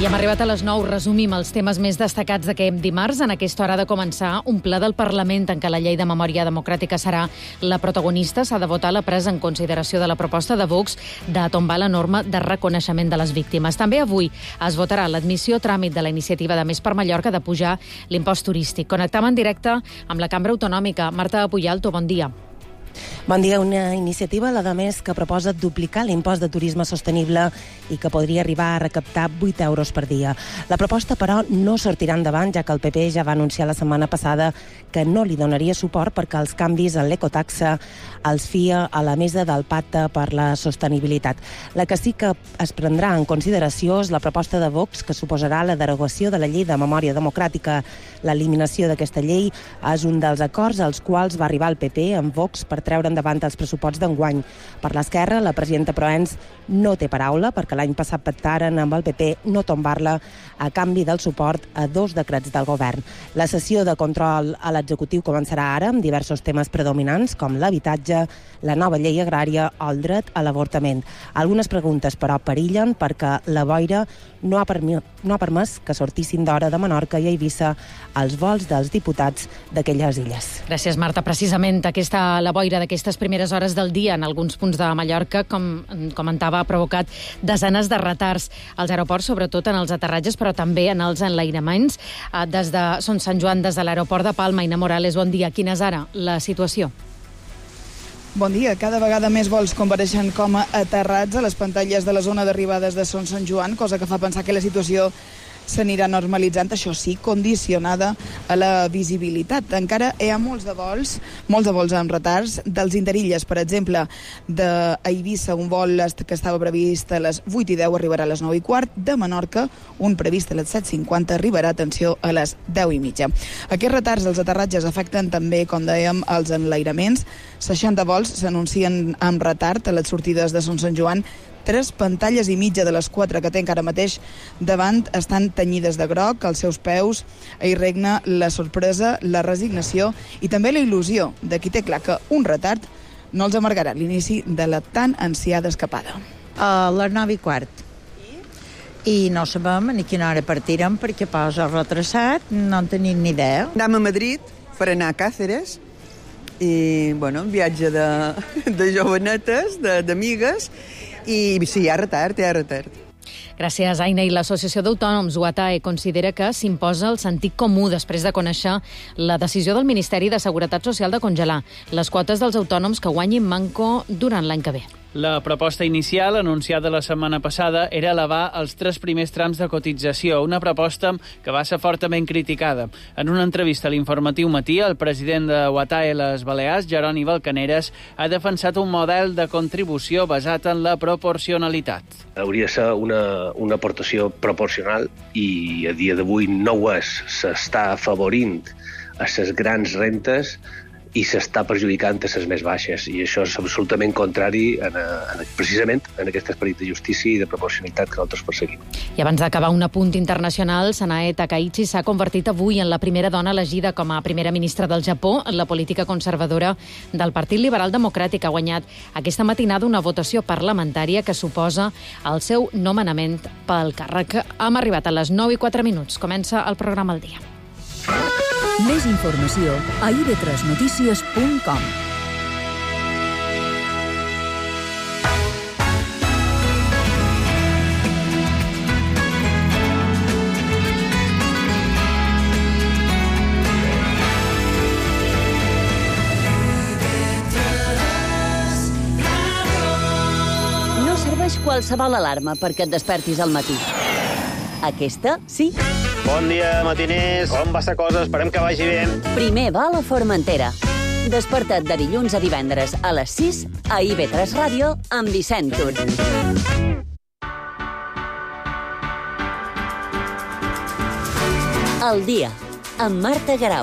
Hem arribat a les 9. Resumim els temes més destacats d'aquest dimarts. En aquesta hora ha de començar un ple del Parlament en què la llei de memòria democràtica serà la protagonista. S'ha de votar la presa en consideració de la proposta de Vox de tombar la norma de reconeixement de les víctimes. També avui es votarà l'admissió a tràmit de la iniciativa de Més per Mallorca de pujar l'impost turístic. Connectam en directe amb la Cambra Autonòmica. Marta Puyalto, bon dia. Bon dia. Una iniciativa, la de Més, que proposa duplicar l'impost de turisme sostenible i que podria arribar a recaptar 8 euros per dia. La proposta, però, no sortirà endavant, ja que el PP ja va anunciar la setmana passada que no li donaria suport perquè els canvis en l'ecotaxa els fia a la mesa del Pacte per la Sostenibilitat. La que sí que es prendrà en consideració és la proposta de Vox, que suposarà la derogació de la llei de memòria democràtica. L'eliminació d'aquesta llei és un dels acords als quals va arribar el PP amb Vox per treure endavant els pressuposts d'enguany. Per l'Esquerra, la presidenta Proens no té paraula perquè l'any passat pactaren amb el PP no tombar-la a canvi del suport a 2 decrets del govern. La sessió de control a l'executiu començarà ara amb diversos temes predominants com l'habitatge, la nova llei agrària o el dret a l'avortament. Algunes preguntes, però, perillen perquè la boira no ha permès que sortissin d'hora de Menorca i Eivissa els vols dels diputats d'aquelles illes. Gràcies, Marta. Precisament la boira d'aquestes primeres hores del dia en alguns punts de Mallorca, com comentava, ha provocat desenes de retards als aeroports, sobretot en els aterratges, però també en els enlairaments. Des de Son Sant Joan, des de l'aeroport de Palma, Ina Morales, bon dia. Quina és ara la situació? Bon dia. Cada vegada més vols compareixen com a aterrats a les pantalles de la zona d'arribades de Son Sant Joan, cosa que fa pensar que la situació s'anirà normalitzant, això sí, condicionada a la visibilitat. Encara hi ha molts de vols amb retards. Dels interilles, per exemple, d'Eivissa, un vol que estava previst a les 8:10 arribarà a les 9:15. De Menorca, un previst a les 7:50 arribarà, atenció, a les 10:30. Aquests retards dels aterratges afecten també, com dèiem, els enlairaments. 60 vols s'anuncien amb retard a les sortides de Son Sant Joan. 3 pantalles i mitja de les 4 que té encara mateix davant estan tenyides de groc. Als seus peus hi regna la sorpresa, la resignació i també la il·lusió de qui té clar que un retard no els amargarà l'inici de la tan ansiada escapada. A les 9:15. I no sabem ni quina hora partirem perquè posa retrasat, no en tenim ni idea. Anem a Madrid per anar a Càceres i, un viatge de jovenetes, d'amigues. I sí, hi ha retard. Gràcies, Aina. I l'Associació d'Autònoms UATAE considera que s'imposa el sentit comú després de conèixer la decisió del Ministeri de Seguretat Social de congelar les quotes dels autònoms que guanyin manco durant l'any que ve. La proposta inicial, anunciada la setmana passada, era elevar els 3 primers trams de cotització, una proposta que va ser fortament criticada. En una entrevista a l'Informatiu Matí, el president de UATAE Les Balears, Jeroni Balcaneres, ha defensat un model de contribució basat en la proporcionalitat. Hauria de ser una aportació proporcional i a dia d'avui no ho és. S'està afavorint a les grans rentes i s'està perjudicant a les més baixes. I això és absolutament contrari precisament en aquest esperit de justícia i de proporcionalitat que nosaltres perseguim. I abans d'acabar, un apunt internacional, Sanae Takaichi s'ha convertit avui en la primera dona elegida com a primera ministra del Japó. La política conservadora del Partit Liberal Democràtic ha guanyat aquesta matinada una votació parlamentària que suposa el seu nomenament pel càrrec. Hem arribat a les 9:04. Comença el programa al dia. Més informació a ib3notícies.com. No serveix qualsevol alarma perquè et despertis al matí. Aquesta, sí. Bon dia, matiners. Com va la cosa? Esperem que vagi bé. Primer va a la Formentera. Desperta't de dilluns a divendres a les 6 a IB3 Ràdio amb Vicent Tur. El dia, amb Marta Garau.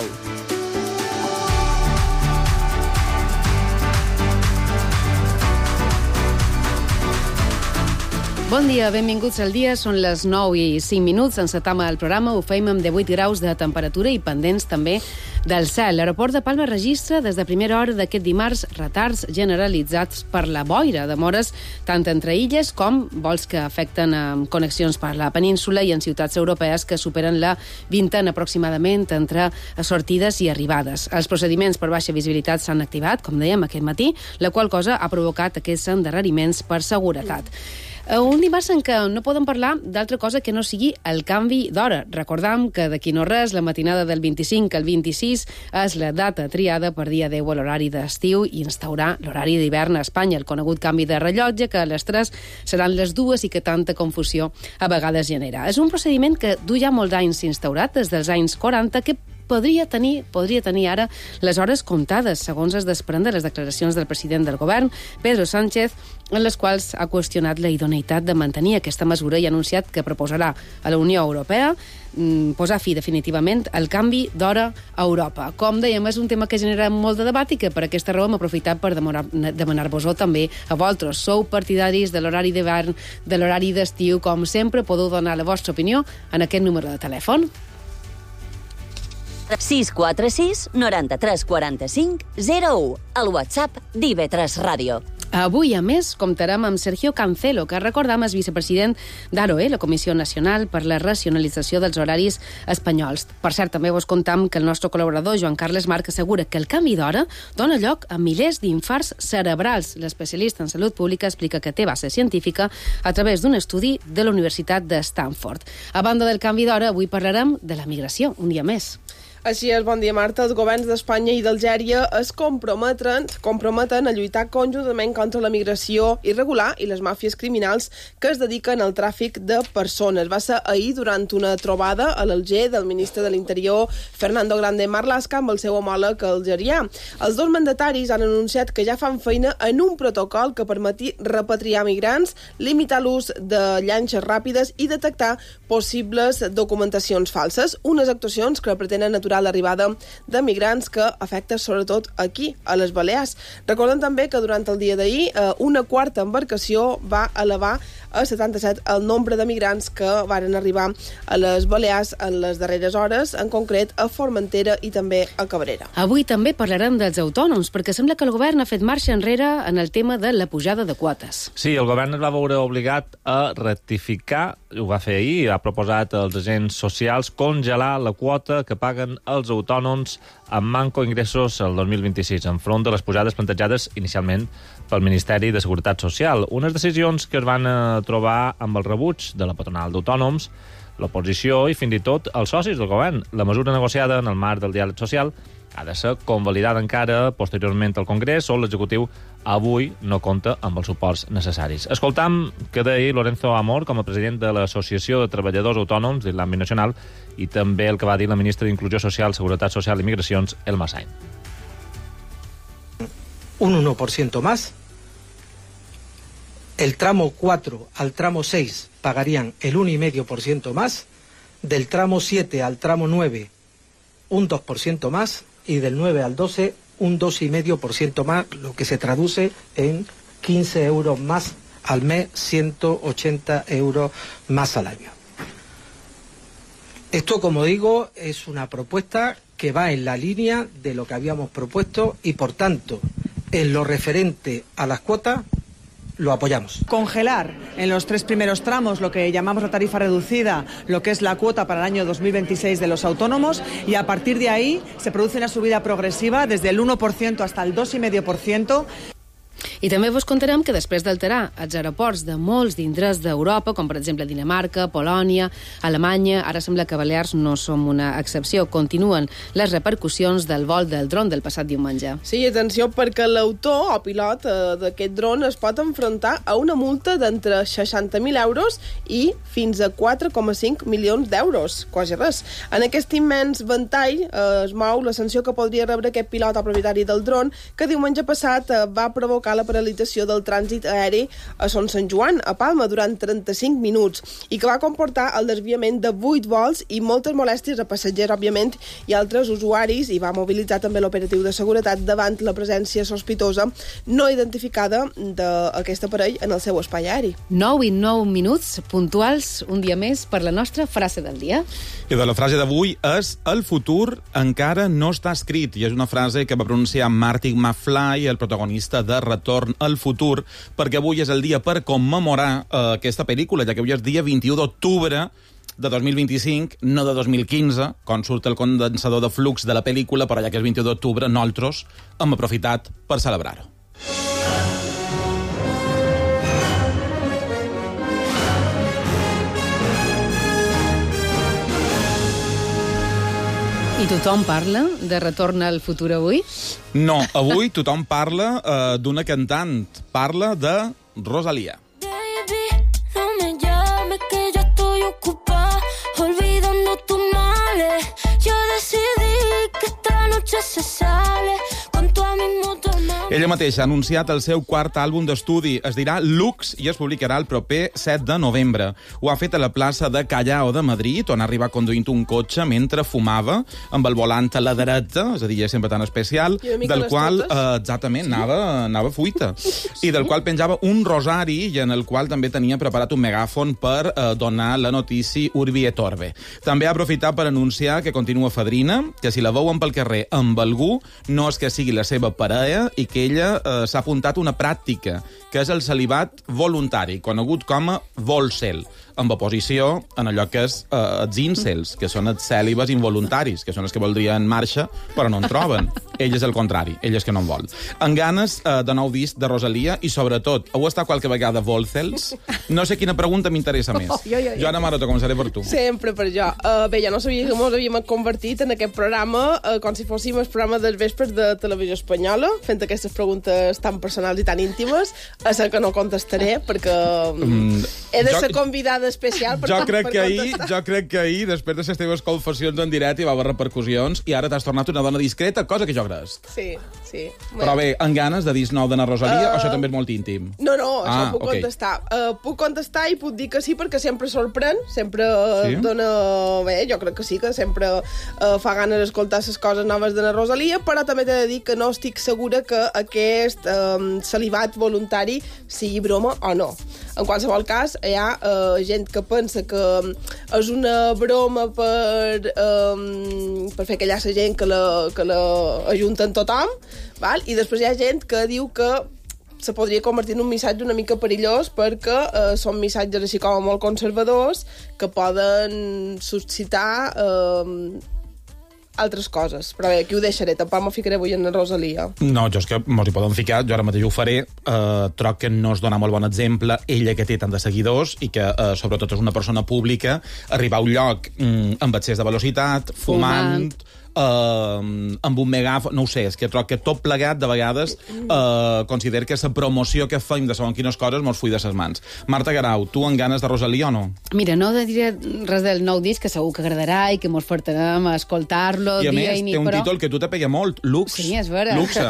Bon dia, benvinguts al dia. Són les 9:05. Encetam el programa. Ho fem amb 18 graus de temperatura i pendents també del cel. L'aeroport de Palma registra des de primera hora d'aquest dimarts retards generalitzats per la boira. Demores tant entre illes com vols que afecten connexions per la península i en ciutats europees que superen la vintena aproximadament entre sortides i arribades. Els procediments per baixa visibilitat s'han activat, com dèiem aquest matí, la qual cosa ha provocat aquests endarreriments per seguretat. Un dimarts en què no podem parlar d'altra cosa que no sigui el canvi d'hora. Recordam que d'aquí no res, la matinada del 25 al 26 és la data triada per dia 10 a l'horari d'estiu i instaurar l'horari d'hivern a Espanya, el conegut canvi de rellotge, que a les 3 seran les 2 i que tanta confusió a vegades genera. És un procediment que du ja molts anys instaurat, des dels anys 40, que podria tenir ara les hores comptades, segons es desprèn de les declaracions del president del govern, Pedro Sánchez, en les quals ha qüestionat la idoneïtat de mantenir aquesta mesura i ha anunciat que proposarà a la Unió Europea posar fi definitivament al canvi d'hora a Europa. Com dèiem, és un tema que genera molt de debat i que per aquesta raó hem aprofitat per demanar-vos-ho també a vosaltres. Sou partidaris de l'horari d'hivern, de l'horari d'estiu? Com sempre, podeu donar la vostra opinió en aquest número de telèfon. 646 93 45 01, al WhatsApp d'IV3 Ràdio. Avui, a més, comptarem amb Sergio Cancelo, que recordam és vicepresident d'AROE, la Comissió Nacional per la Racionalització dels Horaris Espanyols. Per cert, també vos contam que el nostre col·laborador, Joan Carles Marc, assegura que el canvi d'hora dona lloc a milers d'infarts cerebrals. L'especialista en salut pública explica que té base científica a través d'un estudi de la Universitat de Stanford. A banda del canvi d'hora, avui parlarem de la migració, un dia més. Així és, bon dia, Marta. Els governs d'Espanya i d'Algèria es comprometen a lluitar conjuntament contra la migració irregular i les màfies criminals que es dediquen al tràfic de persones. Va ser ahir, durant una trobada a l'Alger del ministre de l'Interior, Fernando Grande Marlaska, amb el seu homòleg algerià. Els dos mandataris han anunciat que ja fan feina en un protocol que permeti repatriar migrants, limitar l'ús de llanxes ràpides i detectar possibles documentacions falses. Unes actuacions que pretenen aturar l'arribada de migrants que afecta sobretot aquí, a les Balears. Recordem també que durant el dia d'ahir una quarta embarcació va elevar a 77 el nombre de migrants que varen arribar a les Balears en les darreres hores, en concret a Formentera i també a Cabrera. Avui també parlarem dels autònoms, perquè sembla que el govern ha fet marxa enrere en el tema de la pujada de quotes. Sí, el govern es va veure obligat a rectificar, ho va fer ahir, ha proposat als agents socials congelar la quota que paguen els autònoms amb manco ingressos el 2026, enfront de les pujades plantejades inicialment pel Ministeri de Seguretat Social. Unes decisions que es van trobar amb el rebuig de la patronal d'autònoms, l'oposició i fins i tot els socis del govern. La mesura negociada en el marc del diàleg social ha de ser convalidada encara posteriorment al Congrés, on l'executiu avui no compta amb els suports necessaris. Escoltam que deia Lorenzo Amor, com a president de l'Associació de Treballadors Autònoms de l'àmbit nacional, i també el que va dir la ministra d'Inclusió Social, Seguretat Social i Migracions, Elma Sainz. Un 1% más. El tramo 4 al tramo 6 pagarían el 1,5% más. Del tramo 7 al tramo 9, un 2% más. Y del 9 al 12, un 2,5% más, lo que se traduce en 15 euros más al mes, 180 euros más al año. Esto, como digo, es una propuesta que va en la línea de lo que habíamos propuesto y, por tanto, en lo referente a las cuotas, lo apoyamos. Congelar en los 3 primeros tramos lo que llamamos la tarifa reducida, lo que es la cuota para el año 2026 de los autónomos, y a partir de ahí se produce una subida progresiva desde el 1% hasta el 2,5%. I també vos contarem que després d'alterar els aeroports de molts d'indrets d'Europa, com per exemple Dinamarca, Polònia, Alemanya, ara sembla que Balears no som una excepció, continuen les repercussions del vol del dron del passat diumenge. Sí, atenció, perquè l'autor o pilot d'aquest dron es pot enfrontar a una multa d'entre 60.000 euros i fins a 4,5 milions d'euros, quasi res. En aquest immens ventall es mou la sanció que podria rebre aquest pilot o propietari del dron, que diumenge passat va provocar la paralització del trànsit aeri a Son Sant Joan, a Palma, durant 35 minuts, i que va comportar el desviament de 8 vols i moltes molèsties a passatgers, òbviament, i altres usuaris, i va mobilitzar també l'operatiu de seguretat davant la presència sospitosa no identificada d'aquest aparell en el seu espai aeri. 9 i 9 minuts puntuals, un dia més, per la nostra frase del dia. I de la frase d'avui és el futur encara no està escrit, i és una frase que va pronunciar Marty McFly, el protagonista de Retorn al futur, perquè avui és el dia per commemorar aquesta pel·lícula, ja que avui és dia 21 d'octubre de 2025, no de 2015, quan surt el condensador de flux de la pel·lícula, però ja que és 21 d'octubre, nosaltres hem aprofitat per celebrar-ho. I tothom parla de Retorn al futur avui? No, avui tothom parla d'una cantant. Parla de Rosalía. Baby, no me llames que yo estoy ocupada olvidando tus males. Yo decidí que esta noche se sale con tu amigo. Ella mateixa ha anunciat el seu quart àlbum d'estudi. Es dirà Lux i es publicarà el proper 7 de novembre. Ho ha fet a la plaça de Callao de Madrid, on arriba conduint un cotxe mentre fumava, amb el volant a la dreta, és a dir, és sempre tan especial, del qual, exactament, anava fuita, i del qual penjava un rosari i en el qual també tenia preparat un megàfon per donar la notícia Urbi et Orbi. També ha aprofitat per anunciar que continua fadrina, que si la veuen pel carrer amb algú, no és que sigui la seva parella i que ella s'ha apuntat una pràctica, que és el celibat voluntari, conegut com a volcel, amb oposició en allò que és els incels, que són els cèlibes involuntaris, que són els que voldrien marxa, però no en troben. Ell és el contrari, ell és que no en vol. En ganes de nou disc de Rosalía i, sobretot, heu estat qualque vegada volcels? No sé quina pregunta m'interessa més. Joana Maroto, començaré per tu. Sempre per jo. Bé, jo no sabia que ens havíem convertit en aquest programa com si fóssim el programa dels vespres de Televisió Espanyola, fent aquestes preguntes tan personals i tan íntimes, a ser que no contestaré, perquè he de ser convidada especial per contestar. Jo crec que ahir, després de les teves confessions en directe, hi va haver repercussions i ara t'has tornat una dona discreta, cosa que jo agraeix. Sí. Però bé, en ganes de dir nou de na Rosalía, això també és molt íntim. No, això puc contestar. Puc contestar i puc dir que sí, perquè sempre sorprèn, sempre dona... Bé, jo crec que sí, que sempre fa ganes d'escoltar les coses noves de na Rosalía, però també t'he de dir que no estic segura que aquest celibat voluntari sigui broma o no. En qualsevol cas, hi ha gent que pensa que és una broma per fer callar la gent que la ajunten tothom, val? I després hi ha gent que diu que se podria convertir en un missatge una mica perillós perquè són missatges així com molt conservadors que poden suscitar altres coses. Però bé, aquí ho deixaré, tampoc m'ho ficaré avui en la Rosalía. No, jo és que mos hi poden ficar, jo ara mateix ho faré, troc que no es dona molt bon exemple, ella que té tant de seguidors i que sobretot és una persona pública, arribar a un lloc amb excés de velocitat, fumant amb un megàfon, no ho sé, és que troc que tot plegat de vegades considero que la promoció que fem de segons quines coses mos full de ses mans. Marta Garau, tu en ganes de Rosalía o no? Mira, no diré res del nou disc, que segur que agradarà i que mos portarem a escoltar-lo dia i nit, però... I a més, té un títol que tu te pega molt, Lux. Sí, és vera. Luxe.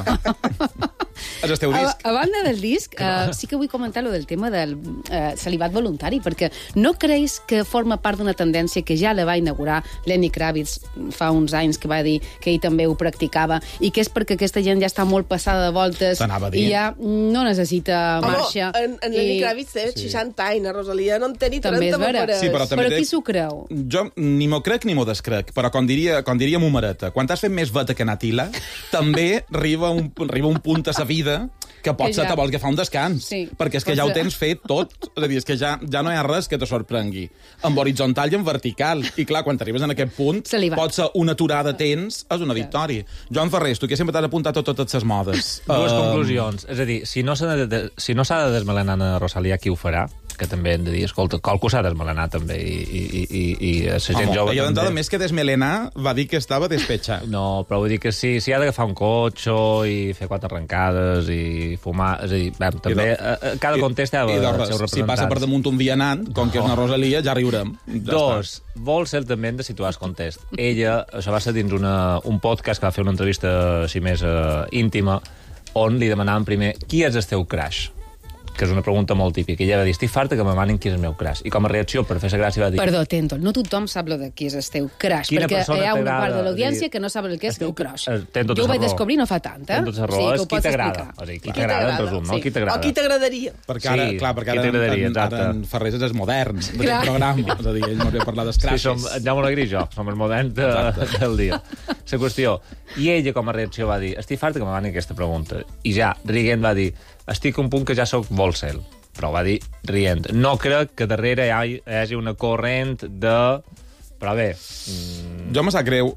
És el teu disc. A banda del disc, sí que vull comentar lo del tema del celibat voluntari, perquè no creus que forma part d'una tendència que ja la va inaugurar Lenny Kravitz fa uns anys, que va dir que ell també ho practicava, i que és perquè aquesta gent ja està molt passada de voltes i ja no necessita marxa. En Lenny Kravitz té 60 anys, a Rosalía no en té ni 30 m'apareix. Sí, però qui s'ho creu? Jo ni m'ho crec ni m'ho descrec, però com diria Momareta, quan t'has fet més veta que Natila, també arriba un punt a sa vida que potser te vols agafar un descans, perquè és que ja ho tens fet tot, és a dir, és que ja no hi ha res que te sorprengui, amb horitzontal i en vertical, i clar, quan t'arribes en aquest punt, pot ser una aturada tens, és una victòria. Joan Ferrés, tu que sempre t'has apuntat a totes les modes. Dues conclusions, és a dir, si no s'ha de desmelenar a Rosalía, qui ho farà? Que també hem de dir, escolta, qualcú s'ha desmelenar també i la gent jove també. D'entrada, més que desmelenar, va dir que estava despetxat. No, però vull dir que si ha d'agafar un cotxe i fer 4 arrencades i fumar, és a dir, també cada context té els seus representants. Si passa per damunt un vianant, com que és una Rosalía, ja riurem. Dos, vol ser també de situar el context. Ella, això va ser dins un podcast que va fer una entrevista així més íntima, on li demanàvem primer qui és el teu crush, que és una pregunta molt típica. I ella va dir, estic farta que me demanin qui és el meu crush. I com a reacció, per fer-se gràcia, va dir... Perdó, Tento, no tothom sap lo de qui és el teu crush, perquè hi ha una part de l'audiència que no sap el que és el crush. Jo ho vaig descobrir no fa tant, eh? Tens tota raó, és qui t'agrada. Qui t'agrada, en resum, no? Qui t'agrada. O qui t'agradaria. Perquè ara en Ferrés és modern d'aquest programa. És a dir, ell m'hauria parlat dels crushes. Sí, Jaume Alegrí i jo, som els moderns del dia. La qüestió. I ella, com a reacció, va dir, estic farta que me demanin aquesta pregunta. I ja, rient, va dir, estic a un punt que ja sóc Volcel. Però va dir, rient, no crec que darrere hi hagi una corrent de... Però bé... Jo me sap greu.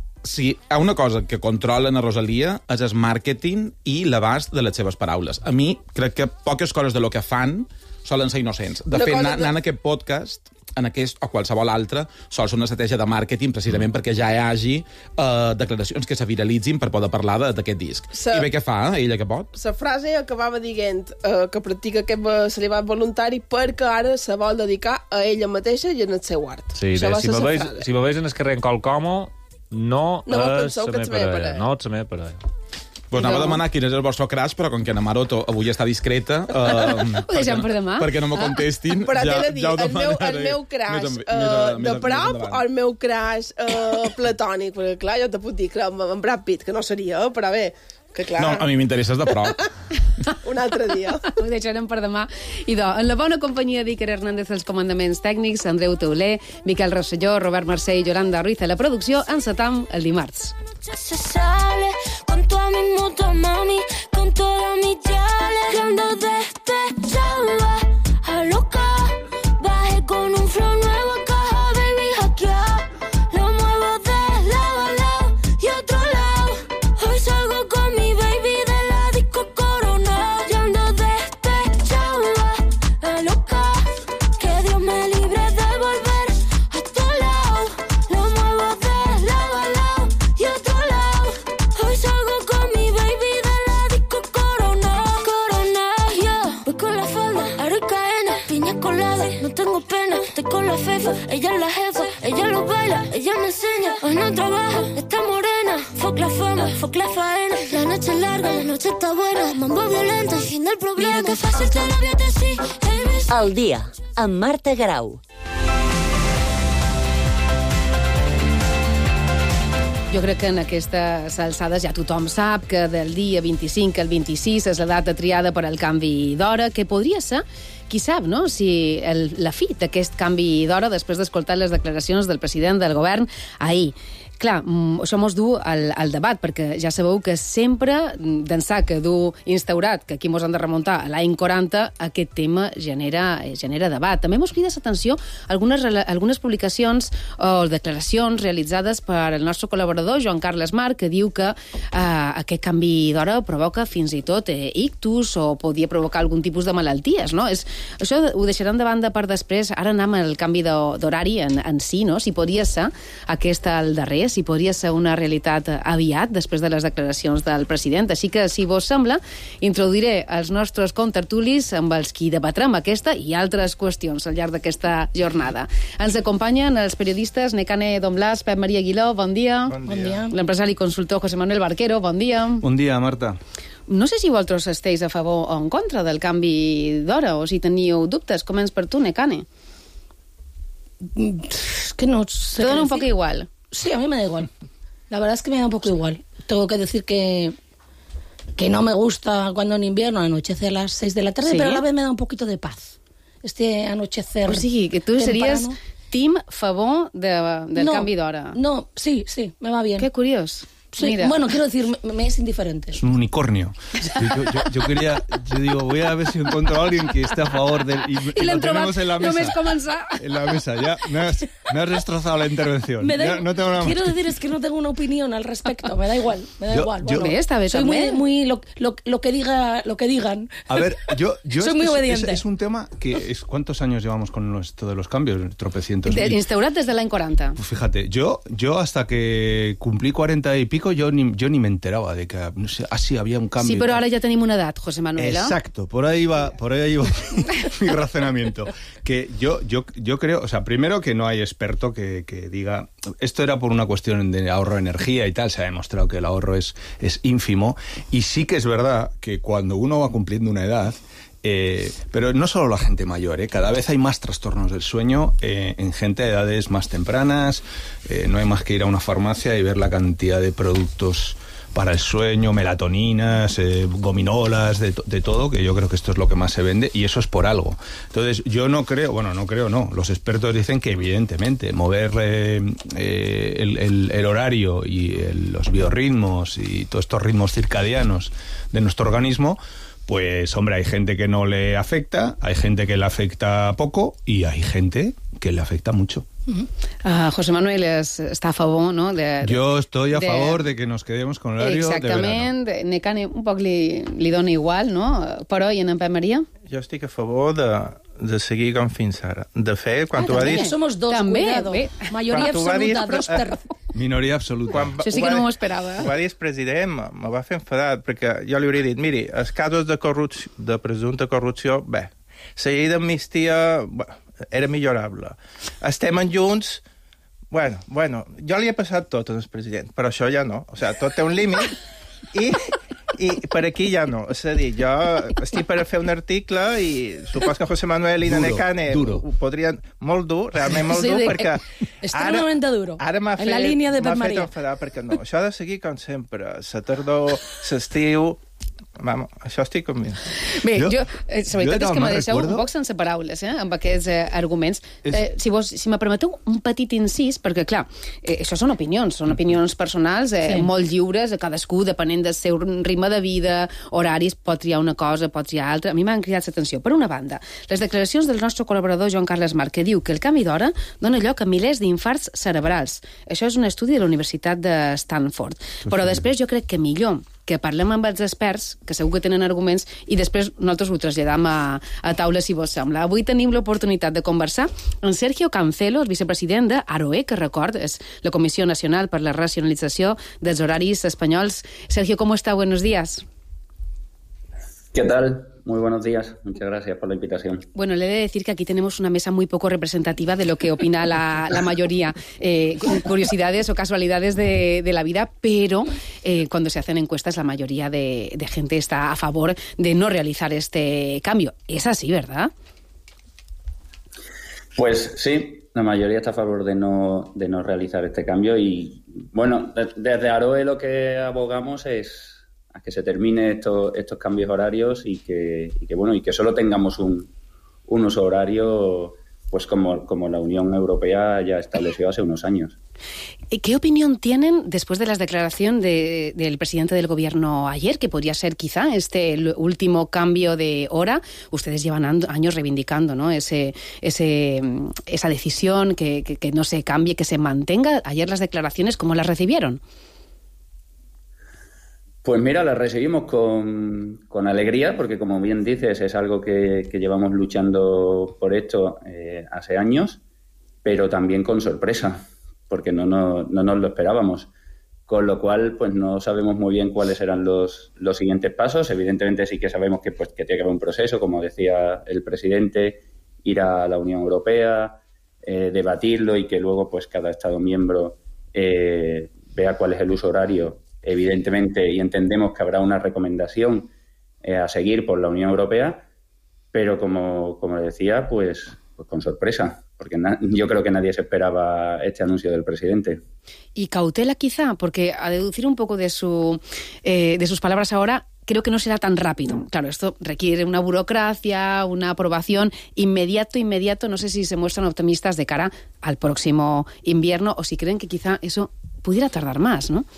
Si hi ha una cosa que controlen a Rosalia és el màrqueting i l'abast de les seves paraules. A mi, crec que poques coses de lo que fan solen ser innocents. De fet, anant a aquest podcast... en aquest o qualsevol altre, sol ser una estratègia de màrqueting precisament perquè ja hi hagi declaracions que se viralitzin per poder parlar d'aquest disc. I bé, què fa, ella que pot? La frase acabava dient que practica aquest celibat voluntari perquè ara se vol dedicar a ella mateixa i en el seu art. Sí, si me veus en el carrer en Colcomo, no és la meva parella. No és la meva parella. Pues anava a demanar quin és el vostre crush, però com que na Maroto avui està discreta... Ho deixem per demà. Perquè no me contestin, però ja ho demanaré. El meu crush de prop o el meu crush platònic? Perquè, clar, jo te puc dir que amb Brad Pitt, que no seria, però bé, que clar... No, a mi m'interesses de prop. Un altre dia. Ho deixarem per demà. En la bona companyia d'Iker Hernández als comandaments tècnics, Andreu Teuler, Miquel Rosselló, Robert Mercè i Yolanda Ruiz a la producció, encetam el dimarts. Ya se sale con toda mi moto, mami, con toda mi chale. Yo ando despechada, a loca. Bajé con un flow nuevo a caja, baby, hackeado. Lo muevo de lado a lado y otro lado. Hoy salgo con mi baby de la disco Corona. Yo ando despechada, a loca. Que Dios me libre de volver a tu lado. Lo muevo de lado a lado y otro lado. Hoy salgo con mi baby de la disco Corona. Corona, yeah. Voy con la falda, Aricaena, piña colada, no tengo pena. Estoy con la fefa, ella es la jefa. Ella lo baila, ella me enseña. Hoy no trabaja, está morena. Fuck la fama, fuck la faena. La noche es larga, la noche está buena. Mambo violento, el fin del problema. Mira que fácil te lo voy a decir. El dia, amb Marta Grau. Jo crec que en aquestes alçades ja tothom sap que del dia 25 al 26 és la data triada per al canvi d'hora, que podria ser, qui sap, no?, si la fi d'aquest canvi d'hora després d'escoltar les declaracions del president del govern ahir. Clar, això mos du al debat, perquè ja sabeu que sempre, d'ençà que du instaurat, que aquí mos han de remuntar a l'any 40, aquest tema genera debat. També mos crida l'atenció algunes publicacions o declaracions realitzades per el nostre col·laborador, Joan Carles Marc, que diu que aquest canvi d'hora provoca fins i tot ictus o podia provocar algun tipus de malalties, no? Això ho deixarem de banda per després. Ara anem al canvi d'horari en si, no? Si podria ser aquest el darrer, si podria ser una realitat aviat després de les declaracions del president. Així que, si vos sembla, introduiré els nostres contertulis amb els qui debatrem aquesta i altres qüestions al llarg d'aquesta jornada. Ens acompanyen els periodistes Nekane Domblàs, Pep Maria Aguiló, bon dia. Bon dia. L'empresari i consultor José Manuel Barquero, bon dia. Bon dia, Marta. No sé si vosaltres esteu a favor o en contra del canvi d'hora o si teniu dubtes. Començ per tu, Nekane. Es que no sé. Te dona un poco igual. Sí, a mí me da igual. La verdad es que me da un poco igual. Tengo que decir que no me gusta cuando en invierno anochece a las 6 de la tarde, ¿sí? Pero a la vez me da un poquito de paz. Este anochecer. O sigui, que tú serías team favor del canvi d'hora. No, sí, me va bien. Qué curioso. Sí, mira. Bueno, quiero decir, me es indiferente. Es un unicornio. Yo digo, voy a ver si encuentro a alguien que esté a favor del... Y lo tenemos en la mesa. No me en la mesa, ya me has destrozado la intervención. No tengo nada quiero decir, es que no tengo una opinión al respecto, me da igual. Bueno, esta vez soy muy lo que digan. A ver, yo soy muy obediente. Es un tema que es... ¿Cuántos años llevamos con esto de los cambios? Tropecientos. Instaurat desde l'any 40. Pues fíjate, yo hasta que cumplí 40 y pico, pico yo ni me enteraba de que había un cambio. Sí, pero ahora ya tenemos una edad, José Manuel. Exacto, por ahí va mi razonamiento. Que yo creo, o sea, primero que no hay experto que diga, esto era por una cuestión de ahorro de energía y tal, se ha demostrado que el ahorro es ínfimo, y sí que es verdad que cuando uno va cumpliendo una edad, pero no solo la gente mayor, cada vez hay más trastornos del sueño en gente de edades más tempranas. No hay más que ir a una farmacia y ver la cantidad de productos para el sueño, melatoninas, gominolas, de todo, que yo creo que esto es lo que más se vende, y eso es por algo. Entonces, yo no creo, los expertos dicen que evidentemente mover el horario y los biorritmos y todos estos ritmos circadianos de nuestro organismo, pues, hombre, hay gente que no le afecta, hay gente que le afecta poco y hay gente que le afecta mucho. José Manuel està a favor, no? Jo estoy a favor de que nos quedemos con l'horario de verano. Exactament. Necane un poc li dona igual, no? Però, i en Pep Maria? Jo estic a favor de seguir com fins ara. De fet, quan tu vas dir... Somos dos, cuidado. Mayoría absoluta, dos per... Minoria absoluta. Això sí que no m'ho esperava. Ho va dir el president, me va fer enfadat, perquè jo li hauria dit, miri, els casos de presumpta corrupció, bé, la llei d'amnistia era millorable. Estem en junts... Bueno, jo li he passat tot al president, però això ja no. O sigui, tot té un límit i per aquí ja no. És a dir, jo estic per fer un article i supos que José Manuel i Necane ho podrien... Molt dur, realment molt dur, perquè... Extremadamente duro. Ara m'ha fet enfadar, perquè no. Això ha de seguir com sempre. La tardor, l'estiu... Vamos, això estic convint. Bé, la veritat és que me deixeu un poc sense paraules, amb aquests arguments. Si me permeteu un petit incís, perquè, clar, això són opinions personals, molt lliures, a cadascú, depenent del seu ritme de vida, horaris, pot triar una cosa, pot triar altra. A mi m'han cridat l'atenció. Per una banda, les declaracions del nostre col·laborador Joan Carles Marc, que diu que el canvi d'hora dona lloc a milers d'infarts cerebrals. Això és un estudi de la Universitat de Stanford. Però després jo crec que millor que parlem amb els experts, que segur que tenen arguments, i després nosaltres ho traslladam a taula, si vos sembla. Avui tenim l'oportunitat de conversar amb Sergio Cancelo, el vicepresident d'AROE, que record, és la Comissió Nacional per la Racionalització dels Horaris Espanyols. Sergio, ¿cómo está? Buenos días. ¿Qué tal? Muy buenos días. Muchas gracias por la invitación. Bueno, le he de decir que aquí tenemos una mesa muy poco representativa de lo que opina la mayoría. Curiosidades o casualidades de la vida, pero cuando se hacen encuestas la mayoría de gente está a favor de no realizar este cambio. Es así, ¿verdad? Pues sí, la mayoría está a favor de no realizar este cambio y, bueno, desde AROE lo que abogamos es a que se termine estos cambios horarios y que solo tengamos un uso horario, pues como la Unión Europea ya estableció hace unos años. ¿Qué opinión tienen después de las declaraciones del presidente del gobierno ayer, que podría ser quizá el último cambio de hora? Ustedes llevan años reivindicando, ¿no? esa decisión, que no se cambie, que se mantenga. Ayer las declaraciones, ¿cómo las recibieron? Pues mira, la recibimos con alegría, porque como bien dices, es algo que llevamos luchando por esto hace años, pero también con sorpresa, porque no nos lo esperábamos. Con lo cual, pues no sabemos muy bien cuáles serán los siguientes pasos. Evidentemente sí que sabemos que tiene que haber un proceso, como decía el presidente, ir a la Unión Europea, debatirlo y que luego pues cada Estado miembro vea cuál es el uso horario. Evidentemente, y entendemos que habrá una recomendación a seguir por la Unión Europea, pero como decía, pues con sorpresa, porque yo creo que nadie se esperaba este anuncio del presidente. Y cautela quizá, porque a deducir un poco de sus palabras ahora, creo que no será tan rápido. Claro, esto requiere una burocracia, una aprobación inmediato. No sé si se muestran optimistas de cara al próximo invierno o si creen que quizá eso pudiera tardar más, ¿no?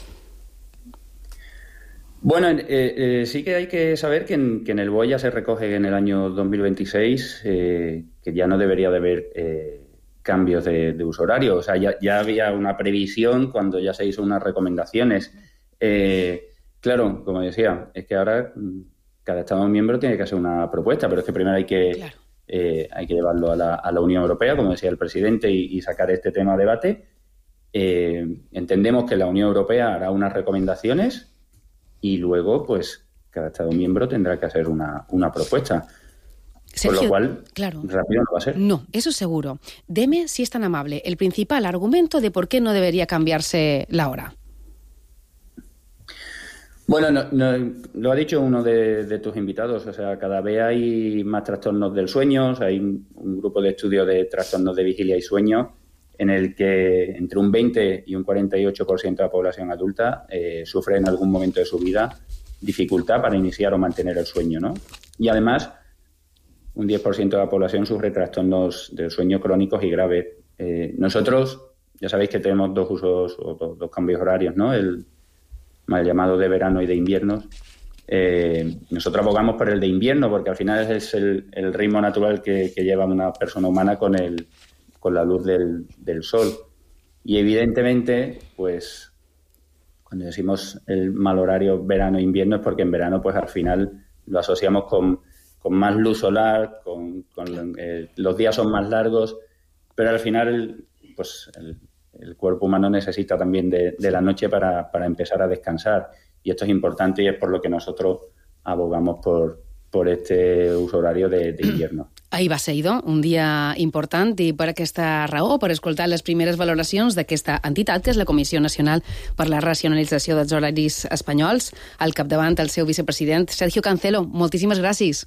Bueno, sí que hay que saber que en el BOE ya se recoge en el año 2026 que ya no debería de haber cambios de uso horario. O sea, ya había una previsión cuando ya se hizo unas recomendaciones. Claro, como decía, es que ahora cada Estado miembro tiene que hacer una propuesta, pero es que primero hay que llevarlo a la Unión Europea, como decía el presidente, y sacar este tema a debate. Entendemos que la Unión Europea hará unas recomendaciones y luego, pues, cada Estado miembro tendrá que hacer una propuesta. Sergio, con lo cual, claro, rápido no va a ser. No, eso seguro. Deme, si es tan amable, el principal argumento de por qué no debería cambiarse la hora. Bueno, lo ha dicho uno de tus invitados, o sea, cada vez hay más trastornos del sueño, o sea, hay un grupo de estudios de trastornos de vigilia y sueño en el que entre un 20 y un 48% de la población adulta sufre en algún momento de su vida dificultad para iniciar o mantener el sueño, ¿no? Y además, un 10% de la población sufre trastornos del sueño crónicos y graves. Nosotros, ya sabéis que tenemos dos usos o dos cambios horarios, ¿no? El mal llamado de verano y de invierno. Nosotros abogamos por el de invierno porque al final es el ritmo natural que lleva una persona humana con la luz del sol. Y evidentemente, pues, cuando decimos el mal horario verano-invierno es porque en verano, pues, al final lo asociamos con más luz solar, los días son más largos, pero al final, pues, el cuerpo humano necesita también de la noche para empezar a descansar. Y esto es importante y es por lo que nosotros abogamos por este uso horario de invierno. Ahir va ser un dia important i per aquesta raó, per escoltar les primeres valoracions d'aquesta entitat, que és la Comissió Nacional per la Racionalització dels Horaris Espanyols, al capdavant el seu vicepresident, Sergio Cancelo. Moltíssimes gràcies.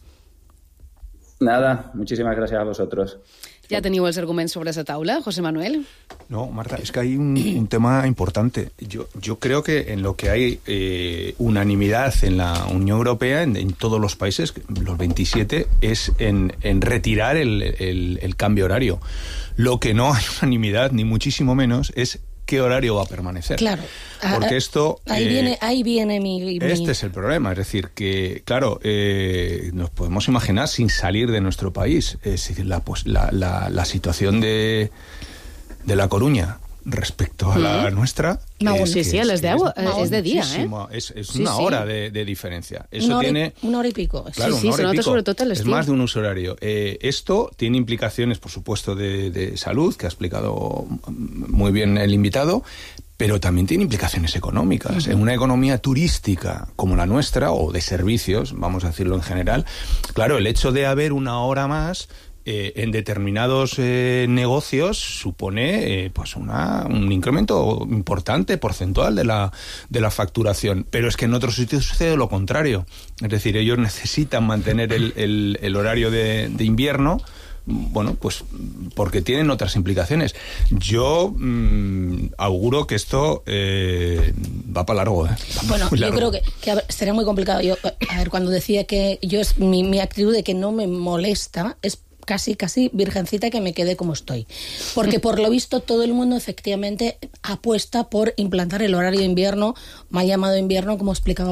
Nada, muchísimas gracias a vosotros. Ja teniu els arguments sobre la taula, José Manuel. No, Marta, es que hay un tema importante. Yo creo que en lo que hay unanimidad en la Unión Europea, en todos los países, los 27, es en retirar el cambio horario. Lo que no hay unanimidad, ni muchísimo menos, es qué horario va a permanecer. Claro. Porque esto... Ahí viene mi... Este es el problema, es decir, que, claro, nos podemos imaginar sin salir de nuestro país, es decir, la situación de La Coruña respecto a la nuestra... Sí, a les 10 és de dia, Es una hora de diferencia. Eso tiene una hora y pico. Claro, sí, se nota sobre todo el es más de un uso horario. Esto tiene implicaciones, por supuesto, de salud, que ha explicado muy bien el invitado, pero también tiene implicaciones económicas. En una economía turística como la nuestra, o de servicios, vamos a decirlo en general, claro, el hecho de haber una hora más... en determinados negocios supone pues un incremento importante porcentual de la facturación, pero es que en otros sitios sucede lo contrario, es decir, ellos necesitan mantener el horario de invierno, bueno, pues porque tienen otras implicaciones. Yo auguro que esto va para largo. Bueno, yo creo que será muy complicado. Yo, a ver, cuando decía que mi actitud de que no me molesta es casi virgencita que me quede como estoy. Porque por lo visto todo el mundo efectivamente apuesta por implantar el horario de invierno, mal llamado invierno, como explicaba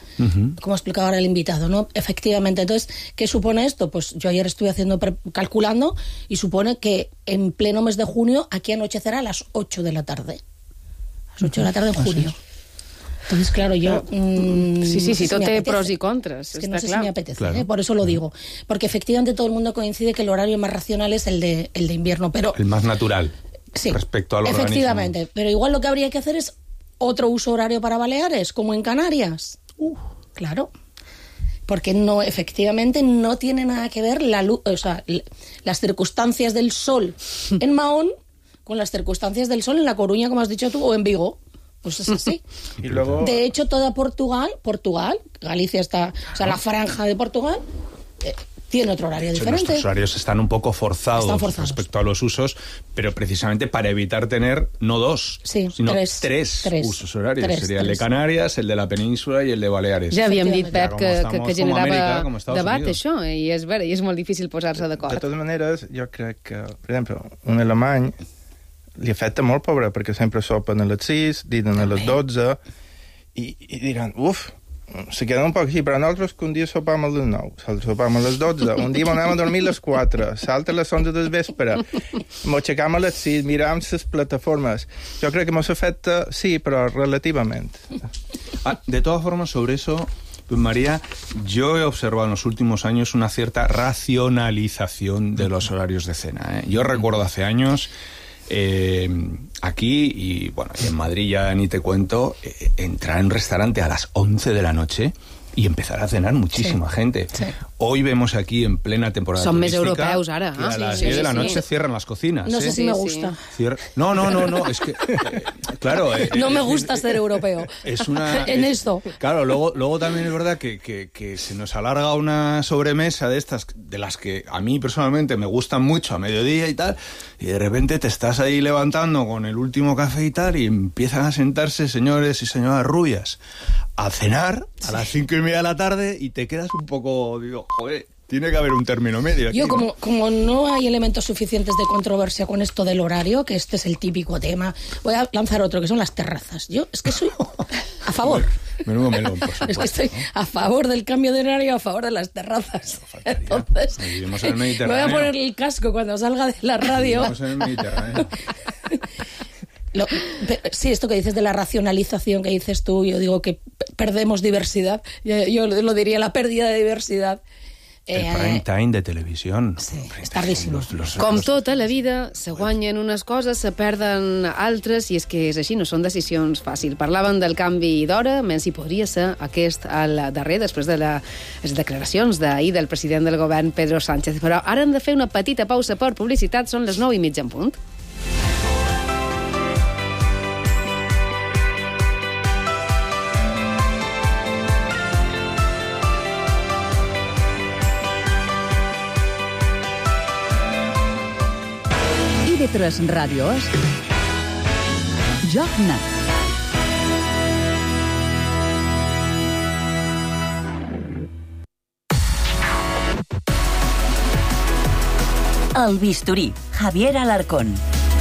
ahora el invitado, ¿no? Efectivamente. Entonces, ¿qué supone esto? Pues yo ayer estuve calculando y supone que en pleno mes de junio aquí anochecerá a las 8 de la tarde. A las 8 de la tarde en junio. Entonces, claro, yo... sí, todo té pros y contras. Es que no sé si me apetece, claro. Por eso lo digo. Porque efectivamente todo el mundo coincide que el horario más racional es el de invierno, pero... El más natural, sí, respecto al organismo. Efectivamente, pero igual lo que habría que hacer es otro uso horario para Baleares, como en Canarias. Claro. Porque no, efectivamente no tiene nada que ver la luz, o sea, las circunstancias del sol en Mahón con las circunstancias del sol en La Coruña, como has dicho tú, o en Vigo. Pues es así. Y luego... De hecho, toda Portugal, Galicia está... O sea, la franja de Portugal tiene otro horario diferente. Nuestros horarios están un poco forzados respecto a los usos, pero precisamente para evitar tener no dos, sino tres usos horarios. Sería el de Canarias, el de la península y el de Baleares. Ja havíem dit, Pep, que generava debat, això, i és vera, i és molt difícil posar-se d'acord. De totes maneres, jo crec que, per exemple, un alemany li afecta molt, pobre, perquè sempre sopen a les 6, dinen a les 12, i diran, se queden un poc així, però nosaltres que un dia sopam a les 9, l'altre sopam a les 12, un dia anem a dormir a les 4, l'altre a les 11 del vespre, m'aixecam a les 6, miram les plataformes. Jo crec que mos afecta, sí, però relativament. De todas formas, sobre eso... Pues María, yo he observado en los últimos años una cierta racionalización de los horarios de cena. Yo recuerdo hace años aquí y en Madrid ya ni te cuento, entrar en un restaurante a las 11 de la noche y empezar a cenar muchísima gente. Sí. Hoy vemos aquí en plena temporada Són turística... més europeus, ara. Que a las 10 de la noche cierran las cocinas. No sé si me gusta. No, es que... claro... no me gusta ser europeo. Es una... en esto. Claro, luego también es verdad que se nos alarga una sobremesa de estas, de las que a mí personalmente me gustan mucho a mediodía y tal, y de repente te estás ahí levantando con el último café y tal, y empiezan a sentarse señores y señoras rubias a cenar a las 5:30 de la tarde y te quedas un poco, digo, joder, tiene que haber un término medio aquí. Yo, como no hay elementos suficientes de controversia con esto del horario, que este es el típico tema, voy a lanzar otro, que son las terrazas. Yo es que soy a favor. Menudo melón, por supuesto. Es que estoy a favor del cambio de horario, a favor de las terrazas. Entonces, vivimos en el me Mediterráneo. voy a poner el casco cuando salga de la radio. Vivimos en el Mediterráneo. Sí, esto que dices de la racionalización que dices tú, yo digo que perdemos diversidad. Yo lo diría, la pérdida de diversidad. El prime time de televisió. Sí, és tardíssim. Com tota la vida, se guanyen unes coses, se perden altres, i és que és així, no són decisions fàcils. Parlaven del canvi d'hora, menys hi podria ser aquest al darrer, després de les declaracions d'ahir del president del govern, Pedro Sánchez. Però ara hem de fer una petita pausa per publicitat, són les 9:30 en punt. IB3 Ràdio és Joc Net. El Bisturí, Javier Alarcón.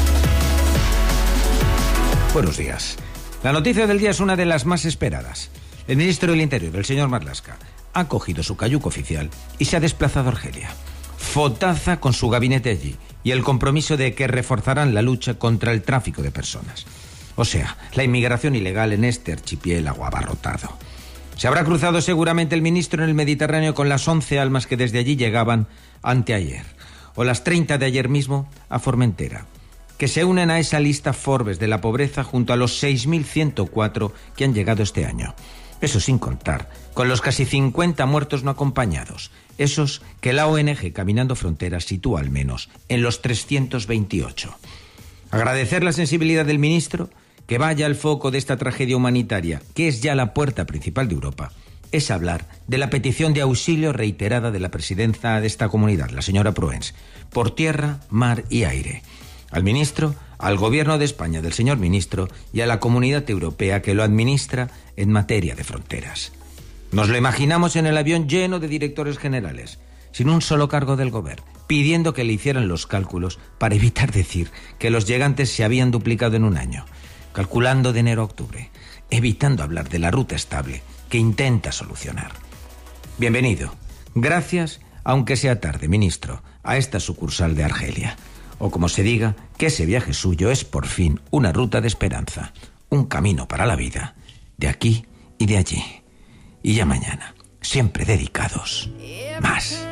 Buenos días. La noticia del día es una de las más esperadas. El ministro del Interior, el señor Marlaska, ha cogido su cayuco oficial y se ha desplazado a Argelia. Fotaza con su gabinete allí y el compromiso de que reforzarán la lucha contra el tráfico de personas. O sea, la inmigración ilegal en este archipiélago abarrotado. Se habrá cruzado seguramente el ministro en el Mediterráneo con las 11 almas que desde allí llegaban anteayer, o las 30 de ayer mismo a Formentera, que se unen a esa lista Forbes de la pobreza junto a los 6.104 que han llegado este año. Eso sin contar con los casi 50 muertos no acompañados, esos que la ONG Caminando Fronteras sitúa al menos en los 328. Agradecer la sensibilidad del ministro, que vaya al foco de esta tragedia humanitaria, que es ya la puerta principal de Europa, es hablar de la petición de auxilio reiterada de la presidenta de esta comunidad, la señora Proens, por tierra, mar y aire. Al ministro, al gobierno de España del señor ministro y a la comunidad europea que lo administra en materia de fronteras. Nos lo imaginamos en el avión lleno de directores generales, sin un solo cargo del gobierno, pidiendo que le hicieran los cálculos para evitar decir que los llegantes se habían duplicado en un año, calculando de enero a octubre, evitando hablar de la ruta estable que intenta solucionar. Bienvenido. Gracias, aunque sea tarde, ministro, a esta sucursal de Argelia. O como se diga, que ese viaje suyo es por fin una ruta de esperanza, un camino para la vida, de aquí y de allí. Y ya mañana, siempre dedicados, más.